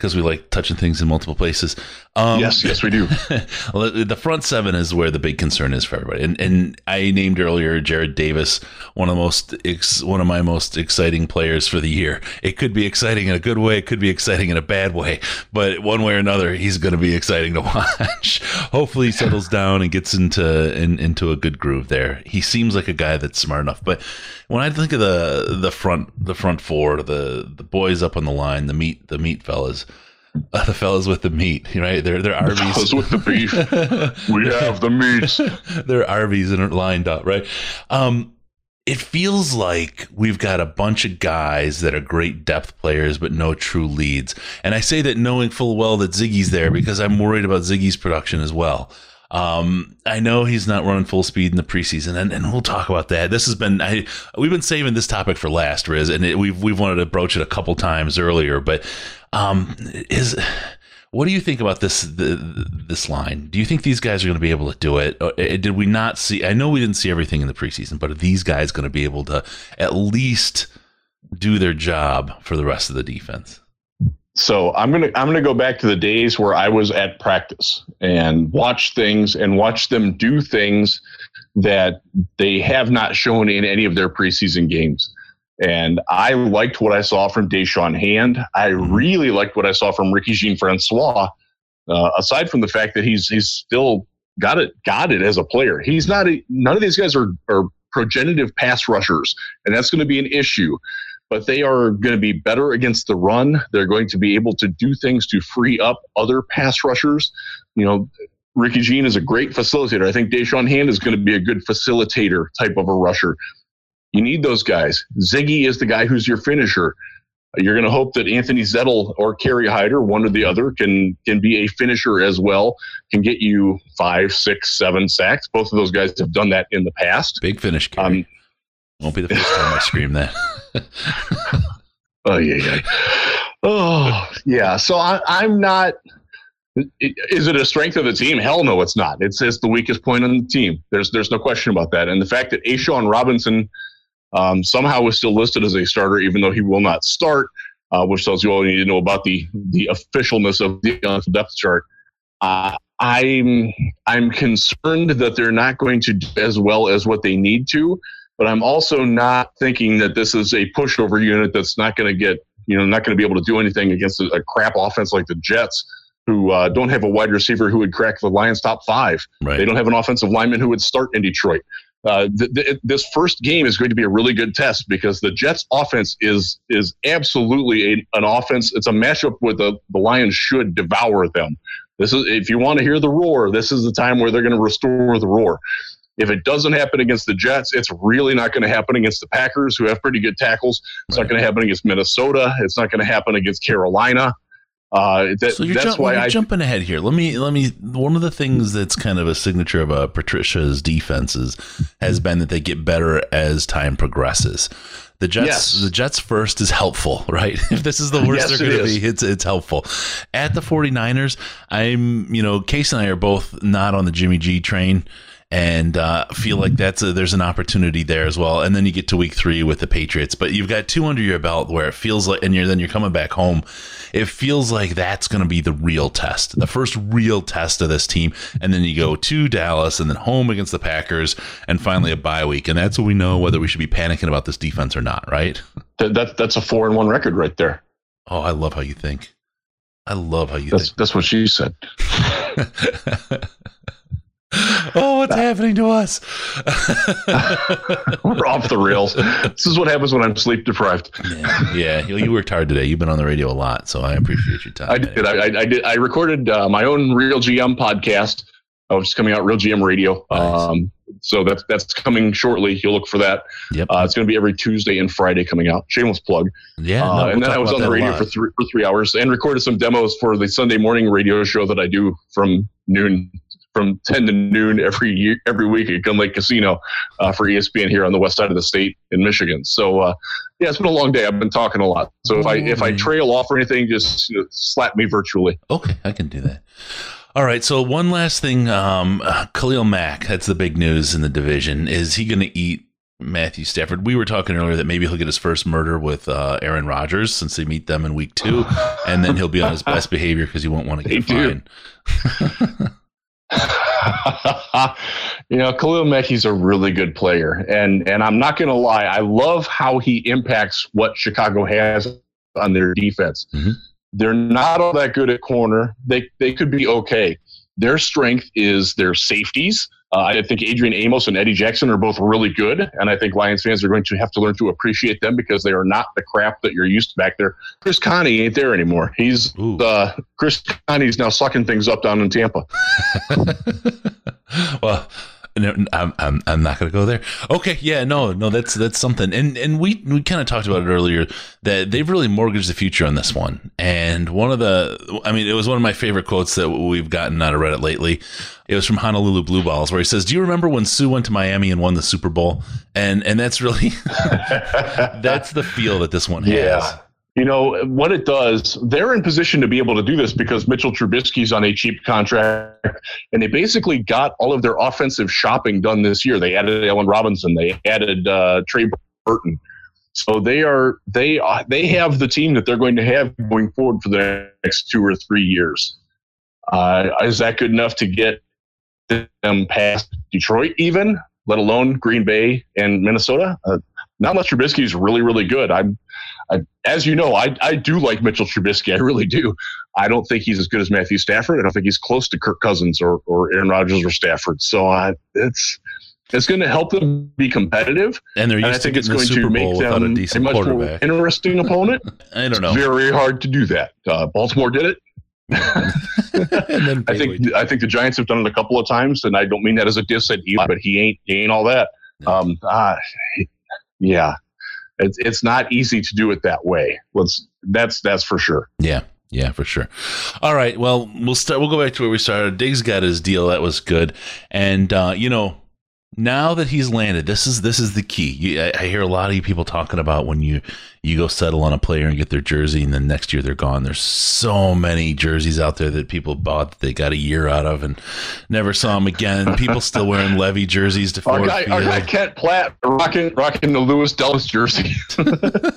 because we like touching things in multiple places. Um, yes, yes, we do. The front seven is where the big concern is for everybody. And and I named earlier Jared Davis, one of the most ex, one of my most exciting players for the year. It could be exciting in a good way, it could be exciting in a bad way, but one way or another, he's going to be exciting to watch. Hopefully, he settles down and gets into in, into a good groove there. He seems like a guy that's smart enough. But when I think of the the front the front four, the the boys up on the line, the meat the meat fellas. Uh, the fellas with the meat, right? They're they're R Vs. The fellas with the beef. We have the meats. They're R Vs and are lined up, right? Um, it feels like we've got a bunch of guys that are great depth players, but no true leads. And I say that knowing full well that Ziggy's there because I'm worried about Ziggy's production as well. Um, I know he's not running full speed in the preseason, and, and we'll talk about that. This has been I, we've been saving this topic for last, Riz, and it, we've we've wanted to broach it a couple times earlier, but. Um, is what do you think about this the, this line? Do you think these guys are going to be able to do it? Or did we not see? I know we didn't see everything in the preseason, but are these guys going to be able to at least do their job for the rest of the defense? So I'm gonna I'm gonna go back to the days where I was at practice and watch things and watch them do things that they have not shown in any of their preseason games. And I liked what I saw from Deshaun Hand. I really liked what I saw from Ricky Jean-Francois. Uh, aside from the fact that he's he's still got it got it as a player, he's not. A, none of these guys are are progenitive pass rushers, and that's going to be an issue. But they are going to be better against the run. They're going to be able to do things to free up other pass rushers. You know, Ricky Jean is a great facilitator. I think Deshaun Hand is going to be a good facilitator type of a rusher. You need those guys. Ziggy is the guy who's your finisher. You're going to hope that Anthony Zettel or Kerry Hyder, one or the other, can can be a finisher as well, can get you five, six, seven sacks. Both of those guys have done that in the past. Big finish, Kerry. Um, Won't be the first time I scream that. oh, yeah, yeah. Oh, yeah. So I, I'm not – is it a strength of the team? Hell no, it's not. It's, it's the weakest point on the team. There's, there's no question about that. And the fact that A'Shawn Robinson – Um, somehow was still listed as a starter, even though he will not start, uh, which tells you all you need to know about the the officialness of the depth chart. Uh, I'm I'm concerned that they're not going to do as well as what they need to, but I'm also not thinking that this is a pushover unit that's not going to get you know not going to be able to do anything against a, a crap offense like the Jets, who uh, don't have a wide receiver who would crack the Lions' top five. Right. They don't have an offensive lineman who would start in Detroit. Uh, th- th- this first game is going to be a really good test because the Jets' offense is is absolutely a, an offense. It's a matchup where the, the Lions should devour them. This is if you want to hear the roar, this is the time where they're going to restore the roar. If it doesn't happen against the Jets, it's really not going to happen against the Packers, who have pretty good tackles. It's right. not going to happen against Minnesota. It's not going to happen against Carolina. Uh, that, so you're, that's ju- why you're I, jumping ahead here. Let me, let me. One of the things that's kind of a signature of uh, Patricia's defenses has been that they get better as time progresses. The Jets, yes. the Jets first is helpful, right? If this is the worst yes, they're going to is. be, it's it's helpful. At the 49ers, I'm, you know, Case and I are both not on the Jimmy G train. And uh, feel like that's a, there's an opportunity there as well. And then you get to week three with the Patriots, but you've got two under your belt where it feels like, and you're then you're coming back home. It feels like that's going to be the real test, the first real test of this team. And then you go to Dallas, and then home against the Packers, and finally a bye week. And that's when we know whether we should be panicking about this defense or not, right? That, that that's a four and one record right there. Oh, I love how you think. I love how you that's, think. That's what she said. Oh, what's happening to us? We're off the rails. This is what happens when I'm sleep deprived. Yeah, yeah. You, you worked hard today. You've been on the radio a lot, so I appreciate your time. I did. I, I did. I recorded uh, my own Real G M podcast, which is coming out, Real G M Radio. Nice. Um, so that's that's coming shortly. You'll look for that. Yep. Uh, it's going to be every Tuesday and Friday coming out. Shameless plug. Yeah. No, uh, we'll and then I was on the radio for three for three hours and recorded some demos for the Sunday morning radio show that I do from noon. From ten to noon every year, every week at Gun Lake Casino uh, for E S P N here on the west side of the state in Michigan. So, uh, yeah, it's been a long day. I've been talking a lot. So if I if I trail off or anything, just you know, slap me virtually. Okay, I can do that. All right. So one last thing, um, Khalil Mack. That's the big news in the division. Is he going to eat Matthew Stafford. We were talking earlier that maybe he'll get his first murder with uh, Aaron Rodgers since they meet them in week two, and then he'll be on his best behavior because he won't want to get fined. You know, Khalil Mackey's a really good player, and and I'm not going to lie, I love how he impacts what Chicago has on their defense. Mm-hmm. They're not all that good at corner. They they could be okay. Their strength is their safeties. Uh, I think Adrian Amos and Eddie Jackson are both really good, and I think Lions fans are going to have to learn to appreciate them because they are not the crap that you're used to back there. Chris Connie ain't there anymore. He's uh, Chris Connie's now sucking things up down in Tampa. Well, no, I'm I'm I'm not going to go there. Okay, yeah, no, no, that's that's something, and and we we kind of talked about it earlier that they've really mortgaged the future on this one. And one of the, I mean, it was one of my favorite quotes that we've gotten out of Reddit lately. It was from Honolulu Blue Balls, where he says, "Do you remember when Sue went to Miami and won the Super Bowl?" And and that's really that's the feel that this one has. Yeah. You know, what it does, they're in position to be able to do this because Mitchell Trubisky's on a cheap contract, and they basically got all of their offensive shopping done this year. They added Allen Robinson. They added uh, Trey Burton. So they are they uh, they have the team that they're going to have going forward for the next two or three years. Uh, is that good enough to get them past Detroit even, let alone Green Bay and Minnesota? Uh, not unless Trubisky is really, really good. I'm I, as you know, I, I do like Mitchell Trubisky. I really do. I don't think he's as good as Matthew Stafford. I don't think he's close to Kirk Cousins or, or Aaron Rodgers or Stafford. So uh, it's it's going to help them be competitive. And, they're used and I think to it's going to make them a, a much more interesting opponent. I don't know. It's very hard to do that. Uh, Baltimore did it. and then I think I think the Giants have done it a couple of times, and I don't mean that as a diss at Eli, but he ain't he ain't all that. Um, uh, yeah. It's it's not easy to do it that way. Let's that's that's for sure. Yeah, yeah, for sure. All right, well, we'll start. We'll go back to where we started. Diggs got his deal. That was good. And uh, you know, now that he's landed, this is this is the key. You, I, I hear a lot of you people talking about when you you go settle on a player and get their jersey, and then next year they're gone. There's so many jerseys out there that people bought that they got a year out of and never saw them again. People still wearing Levy jerseys to Ford our guy, Field. Our guy Kent Platt rocking rocking the Lewis Dallas jersey. I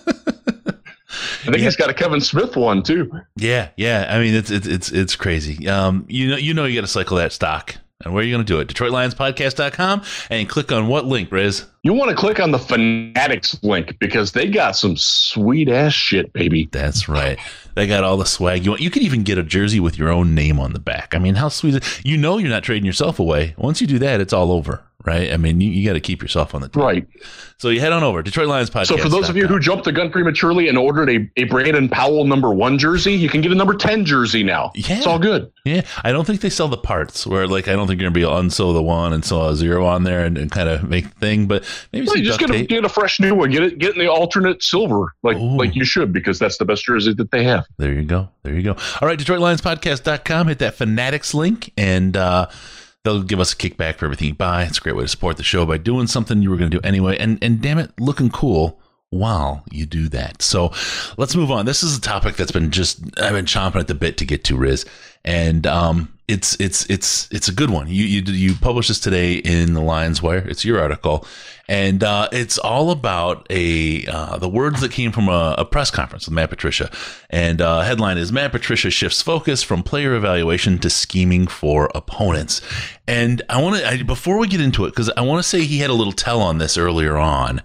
think yeah. he's got a Kevin Smith one too. Yeah, yeah. I mean, it's it's it's it's crazy. Um, you know, you know, you got to cycle that stock. And where are you going to do it? Detroit Lions Podcast dot com, and click on what link, Riz? You want to click on the Fanatics link because they got some sweet ass shit, baby. That's right. They got all the swag you want. You could even get a jersey with your own name on the back. I mean, how sweet is it? You know you're not trading yourself away. Once you do that, it's all over, right? I mean, you, you got to keep yourself on the team. Right. So you head on over, Detroit Lions Podcast. So for those of you who jumped the gun prematurely and ordered a, a Brandon Powell number one jersey, you can get a number ten jersey now. Yeah. It's all good. Yeah. I don't think they sell the parts where, like, I don't think you're going to be able to unsew the one and sew a zero on there and, and kind of make the thing, but maybe well, some you just duct get a, tape. get a fresh new one. Get it, get in the alternate silver like Ooh. like you should because that's the best jersey that they have. There you go. There you go. All right, Detroit Lions Podcast dot com. Hit that Fanatics link, and uh, they'll give us a kickback for everything you buy. It's a great way to support the show by doing something you were going to do anyway, and and damn it, looking cool while you do that. So let's move on. This is a topic that's been just I've been chomping at the bit to get to, Riz, and um, it's it's it's it's a good one. You you you published this today in the Lions Wire. It's your article, and uh, it's all about a uh, the words that came from a, a press conference with Matt Patricia. And uh, headline is Matt Patricia shifts focus from player evaluation to scheming for opponents. And I want to before we get into it, because I want to say he had a little tell on this earlier on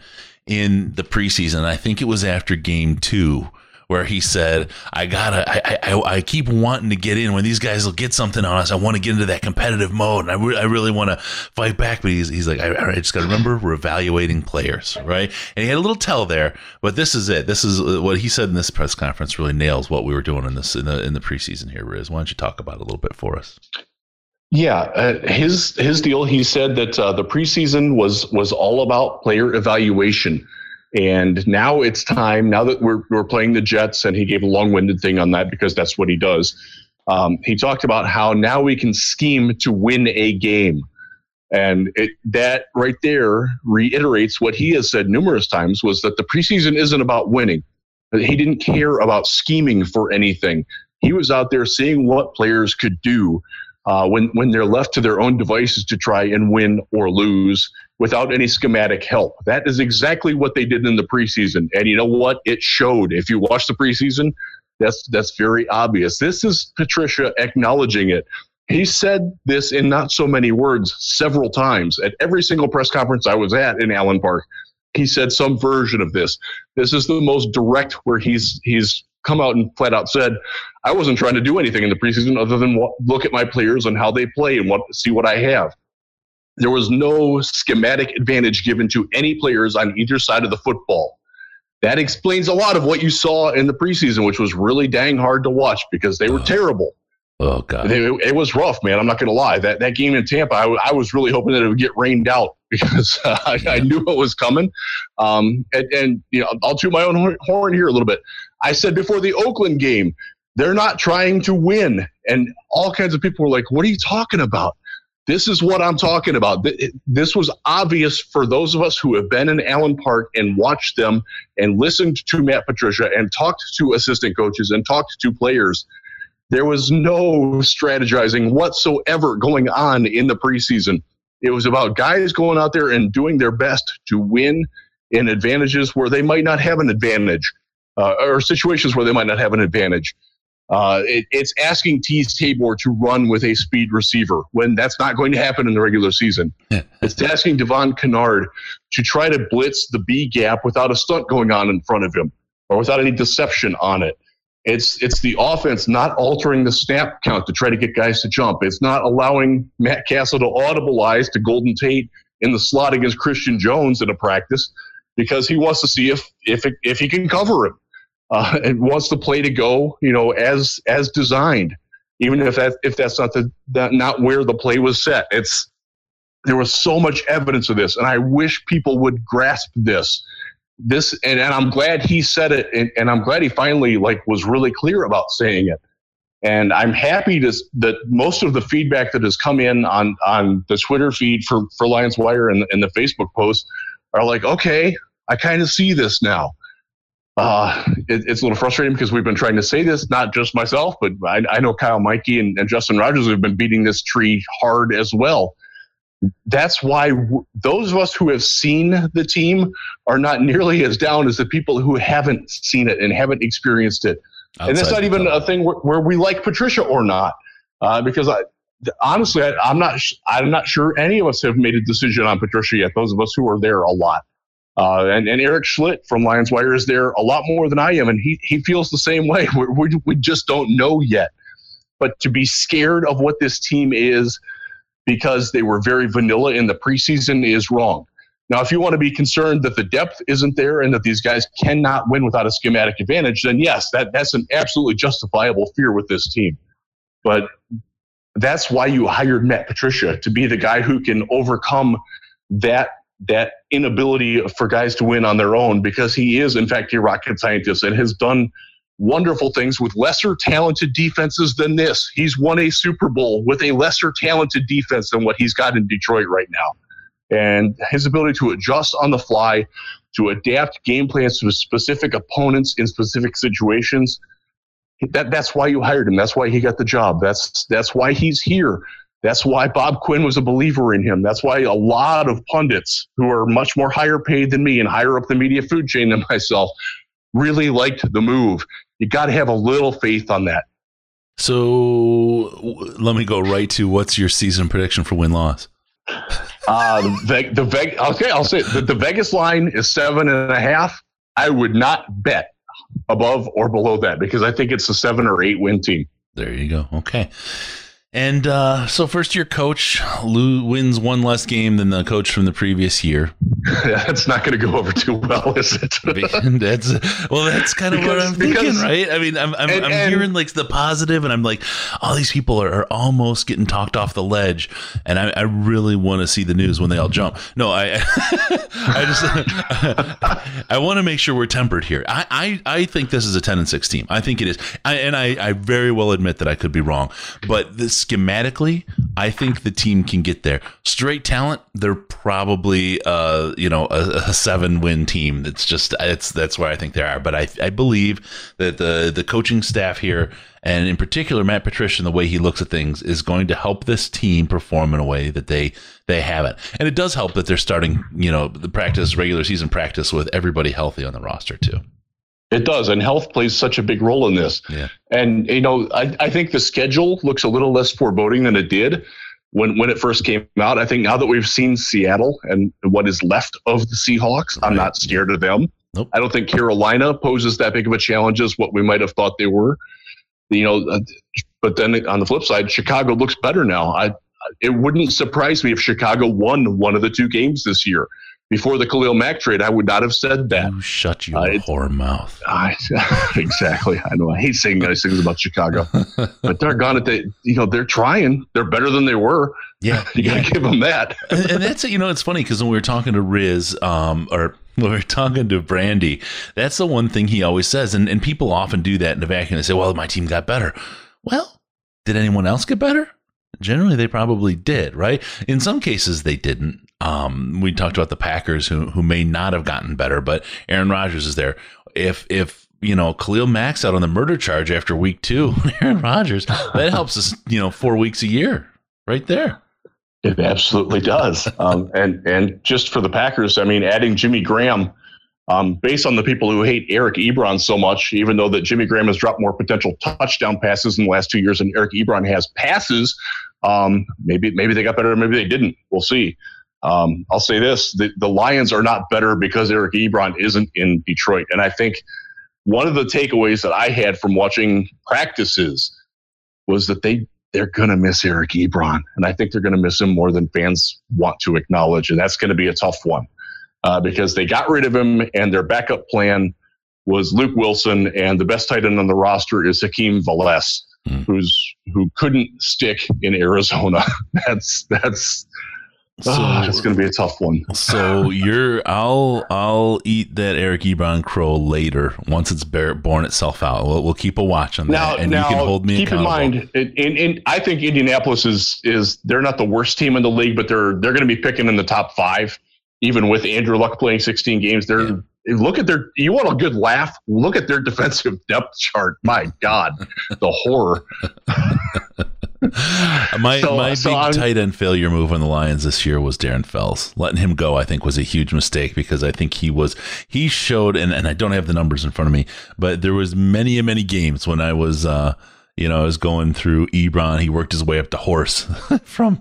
in the preseason. I think it was after game two, where he said, I gotta, I, I, I keep wanting to get in when these guys will get something on us. I want to get into that competitive mode. And I, re- I really want to fight back. But he's, he's like, I, I just got to remember we're evaluating players, right? And he had a little tell there, but this is it. This is what he said in this press conference really nails what we were doing in this, in the, in the preseason here, Riz. Why don't you talk about it a little bit for us? Yeah, uh, his his deal. He said that uh, the preseason was was all about player evaluation, and now it's time. Now that we're we're playing the Jets, and he gave a long-winded thing on that because that's what he does. Um, he talked about how now we can scheme to win a game, and it, that right there reiterates what he has said numerous times: was that the preseason isn't about winning. He didn't care about scheming for anything. He was out there seeing what players could do uh, when when they're left to their own devices to try and win or lose without any schematic help. That is exactly what they did in the preseason. And you know what? It showed. If you watch the preseason, that's that's very obvious. This is Patricia acknowledging it. He said this in not so many words several times. At every single press conference I was at in Allen Park, he said some version of this. This is the most direct where he's he's come out and flat out said, I wasn't trying to do anything in the preseason other than what, look at my players and how they play and what see what I have. There was no schematic advantage given to any players on either side of the football. That explains a lot of what you saw in the preseason, which was really dang hard to watch because they were oh. terrible. Oh, God. It, it was rough, man. I'm not going to lie. That that game in Tampa, I, I was really hoping that it would get rained out because uh, I, I knew it was coming. Um, and, and you know, I'll toot my own horn here a little bit. I said before the Oakland game, they're not trying to win. And all kinds of people were like, what are you talking about? This is what I'm talking about. This was obvious for those of us who have been in Allen Park and watched them and listened to Matt Patricia and talked to assistant coaches and talked to players. There was no strategizing whatsoever going on in the preseason. It was about guys going out there and doing their best to win in advantages where they might not have an advantage, uh, or situations where they might not have an advantage. Uh, it, it's asking Tease Tabor to run with a speed receiver when that's not going to happen in the regular season. It's asking Devon Kennard to try to blitz the B gap without a stunt going on in front of him or without any deception on it. It's it's the offense not altering the snap count to try to get guys to jump. It's not allowing Matt Castle to audibilize to Golden Tate in the slot against Christian Jones in a practice because he wants to see if if it, if he can cover him. Uh, and wants the play to go, you know, as as designed, even if that if that's not the that, not where the play was set. It's there was so much evidence of this, and I wish people would grasp this. This and, and I'm glad he said it, and, and I'm glad he finally like was really clear about saying it. And I'm happy to that most of the feedback that has come in on on the Twitter feed for for Lions Wire and, and the Facebook post are like, okay, I kind of see this now. Uh, it, it's a little frustrating because we've been trying to say this, not just myself, but I, I know Kyle Mikey and, and Justin Rogers have been beating this tree hard as well. That's why w- those of us who have seen the team are not nearly as down as the people who haven't seen it and haven't experienced it. Outside and that's not even a thing where, where we like Patricia or not, uh, because I, honestly, I, I'm not. Sh- I'm not sure any of us have made a decision on Patricia yet. Those of us who are there a lot. Uh, and, and Eric Schlitt from Lions Wire is there a lot more than I am, and he, he feels the same way. We, we, we just don't know yet. But to be scared of what this team is because they were very vanilla in the preseason is wrong. Now, if you want to be concerned that the depth isn't there and that these guys cannot win without a schematic advantage, then yes, that, that's an absolutely justifiable fear with this team. But that's why you hired Matt Patricia, to be the guy who can overcome that that inability for guys to win on their own, because he is, in fact, a rocket scientist and has done wonderful things with lesser talented defenses than this. He's won a Super Bowl with a lesser talented defense than what he's got in Detroit right now. And his ability to adjust on the fly, to adapt game plans to specific opponents in specific situations, that, that's why you hired him. That's why he got the job. That's that's why he's here. That's why Bob Quinn was a believer in him. That's why a lot of pundits who are much more higher paid than me and higher up the media food chain than myself really liked the move. You got to have a little faith on that. So let me go right to what's your season prediction for win-loss? Uh, the, the Vegas, okay, I'll say it. The, the Vegas line is seven and a half. I would not bet above or below that because I think it's a seven or eight win team. There you go. Okay. And uh, so first year coach Lou wins one less game than the coach from the previous year. That's not going to go over too well, is it? that's well, that's kind of because, what I'm thinking, because, right? I mean, I'm I'm, and, I'm and, hearing like the positive, and I'm like, all these people are, are almost getting talked off the ledge, and I, I really want to see the news when they all jump. No, I I just I want to make sure we're tempered here. I, I I think this is a ten and six team. I think it is, I, and I I very well admit that I could be wrong, but this. schematically, I think the team can get there. Straight talent, they're probably uh, you know a, a seven win team. It's just it's that's where I think they are. But I I believe that the the coaching staff here, and in particular Matt Patricia, and the way he looks at things, is going to help this team perform in a way that they they haven't. And it does help that they're starting you know the practice regular season practice with everybody healthy on the roster too. It does, and health plays such a big role in this. Yeah. And, you know, I, I think the schedule looks a little less foreboding than it did when, when it first came out. I think now that we've seen Seattle and what is left of the Seahawks, I'm not scared of them. Nope. I don't think Carolina poses that big of a challenge as what we might have thought they were. You know, but then on the flip side, Chicago looks better now. I It wouldn't surprise me if Chicago won one of the two games this year. Before the Khalil Mack trade, I would not have said that. You shut your uh, whore mouth. I, exactly. I know. I hate saying nice things about Chicago, but they're gone at the. You know, they're trying. They're better than they were. Yeah, you gotta yeah. give them that. and, and that's it. You know, it's funny because when we were talking to Riz, um, or when we were talking to Brandy, that's the one thing he always says, and and people often do that in the vacuum. They say, "Well, my team got better." Well, did anyone else get better? Generally, they probably did, right? In some cases, they didn't. Um, we talked about the Packers who who may not have gotten better, but Aaron Rodgers is there. If if you know Khalil Mack's out on the murder charge after week two, Aaron Rodgers, that helps us, you know, four weeks a year, right there. It absolutely does. Um, and and just for the Packers, I mean, adding Jimmy Graham, um, based on the people who hate Eric Ebron so much, even though that Jimmy Graham has dropped more potential touchdown passes in the last two years than Eric Ebron has passes, um, maybe maybe they got better, maybe they didn't. We'll see. Um, I'll say this, the, the Lions are not better because Eric Ebron isn't in Detroit. And I think one of the takeaways that I had from watching practices was that they, they're going to miss Eric Ebron. And I think they're going to miss him more than fans want to acknowledge. And that's going to be a tough one uh, because they got rid of him and their backup plan was Luke Wilson. And the best tight end on the roster is Hakeem Valles, mm. who's who couldn't stick in Arizona. that's that's. So oh, it's going to be a tough one. So you're, I'll, I'll eat that Eric Ebron crow later once it's bear, born itself out. We'll, we'll keep a watch on that, now, and now, you can hold me keep accountable. in mind, in, in, in, I think Indianapolis is is they're not the worst team in the league, but they're they're going to be picking in the top five, even with Andrew Luck playing sixteen games. They're yeah. Look at their. You want a good laugh? Look at their defensive depth chart. My God, the horror. my so, my so big I'm, tight end failure move on the Lions this year was Darren Fells. Letting him go, I think, was a huge mistake because I think he was he showed, and, and I don't have the numbers in front of me, but there was many many games when I was. Uh, You know, I was going through Ebron. He worked his way up to horse from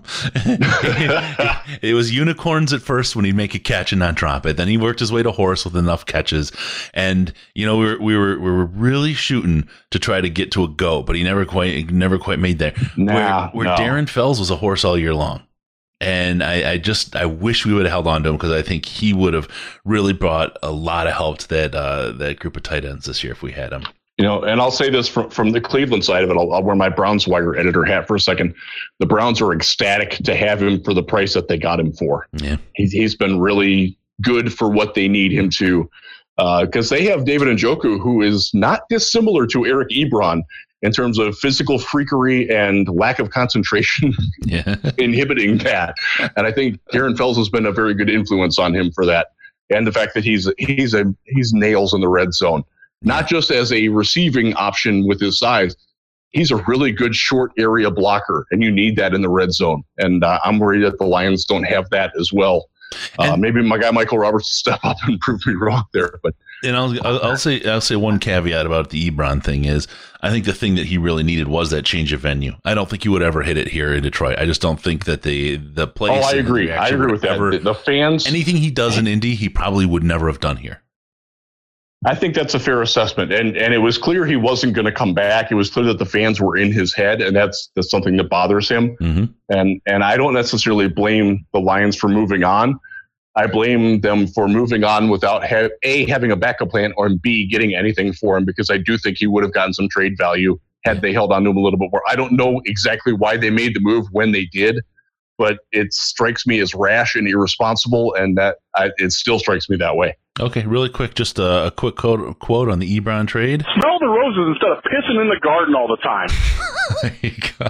it, it was unicorns at first when he'd make a catch and not drop it. Then he worked his way to horse with enough catches. And, you know, we were we were we were really shooting to try to get to a go, but he never quite never quite made there. Nah, where where no. Darren Fells was a horse all year long. And I, I just I wish we would have held on to him because I think he would have really brought a lot of help to that uh, that group of tight ends this year if we had him. You know, and I'll say this from, from the Cleveland side of it. I'll, I'll wear my Browns wire editor hat for a second. The Browns are ecstatic to have him for the price that they got him for. Yeah, he's, he's been really good for what they need him to, because uh, they have David Njoku, who is not dissimilar to Eric Ebron in terms of physical freakery and lack of concentration, yeah. inhibiting that. And I think Darren Fells has been a very good influence on him for that, and the fact that he's he's a he's nails in the red zone. Not just as a receiving option with his size, he's a really good short area blocker, and you need that in the red zone. And uh, I'm worried that the Lions don't have that as well. Uh, maybe my guy Michael Roberts will step up and prove me wrong there. But and I'll, I'll I'll say I'll say one caveat about the Ebron thing is I think the thing that he really needed was that change of venue. I don't think he would ever hit it here in Detroit. I just don't think that the the place. Oh, I agree. I agree with that. The, the fans, anything he does in Indy, he probably would never have done here. I think that's a fair assessment. And and it was clear he wasn't going to come back. It was clear that the fans were in his head, and that's that's something that bothers him. Mm-hmm. And and I don't necessarily blame the Lions for moving on. I blame them for moving on without ha- A, having a backup plan, or B, getting anything for him, because I do think he would have gotten some trade value had they held on to him a little bit more. I don't know exactly why they made the move when they did, but it strikes me as rash and irresponsible, and that I, it still strikes me that way. Okay, really quick, just a, a quick quote, quote on the Ebron trade. Smell the roses instead of pissing in the garden all the time. There you go.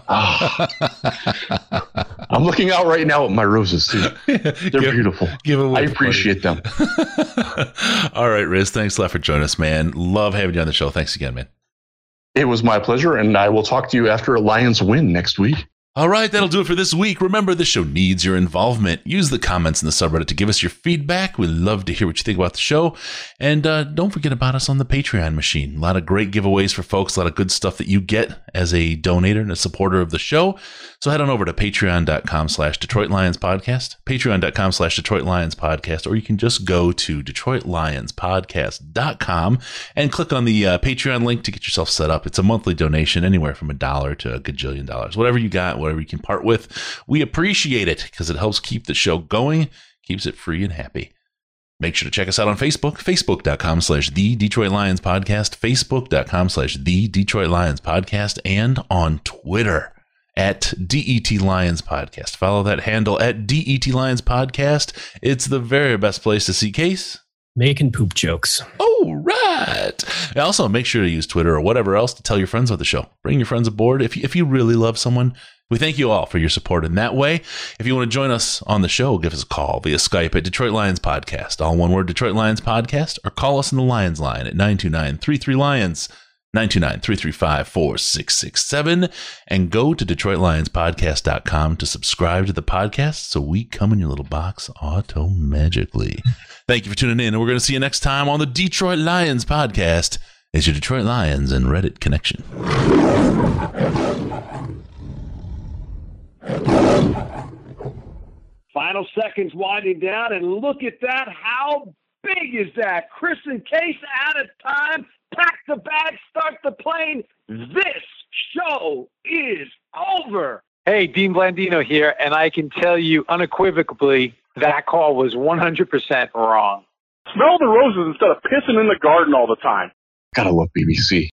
Oh. I'm looking out right now at my roses, too. They're give, beautiful. Give them I appreciate buddy. them. All right, Riz, thanks a lot for joining us, man. Love having you on the show. Thanks again, man. It was my pleasure, and I will talk to you after a Lions win next week. All right, that'll do it for this week. Remember, this show needs your involvement. Use the comments in the subreddit to give us your feedback. We'd love to hear what you think about the show. And uh, don't forget about us on the Patreon machine. A lot of great giveaways for folks, a lot of good stuff that you get as a donator and a supporter of the show. So head on over to patreon.com slash Detroit Lions Podcast, patreon.com slash Detroit Lions Podcast, or you can just go to detroit lions podcast dot com and click on the uh, Patreon link to get yourself set up. It's a monthly donation, anywhere from a dollar to a gajillion dollars. Whatever you got, whatever you can part with, we appreciate it because it helps keep the show going, keeps it free and happy. Make sure to check us out on Facebook, facebook.com slash the Detroit Lions Podcast, facebook.com slash the Detroit Lions Podcast, and on Twitter at D E T Lions Podcast. Follow that handle at D E T Lions Podcast. It's the very best place to see Case making poop jokes. Oh, right. And also, make sure to use Twitter or whatever else to tell your friends about the show. Bring your friends aboard. If you, if you really love someone, we thank you all for your support in that way. If you want to join us on the show, give us a call via Skype at Detroit Lions Podcast. All one word, Detroit Lions Podcast, or call us in the Lions line at nine two nine, three three, Lions, nine two nine, three three five, four six six seven, and go to detroit lions podcast dot com to subscribe to the podcast so we come in your little box auto-magically. Thank you for tuning in, and we're going to see you next time on the Detroit Lions Podcast. It's your Detroit Lions and Reddit connection. Final seconds winding down, and look at that. How big is that? Chris and Case out of time. Pack the bag, start the plane. This show is over. Hey, Dean Blandino here, and I can tell you unequivocally that call was one hundred percent wrong. Smell the roses instead of pissing in the garden all the time. Gotta love B B C.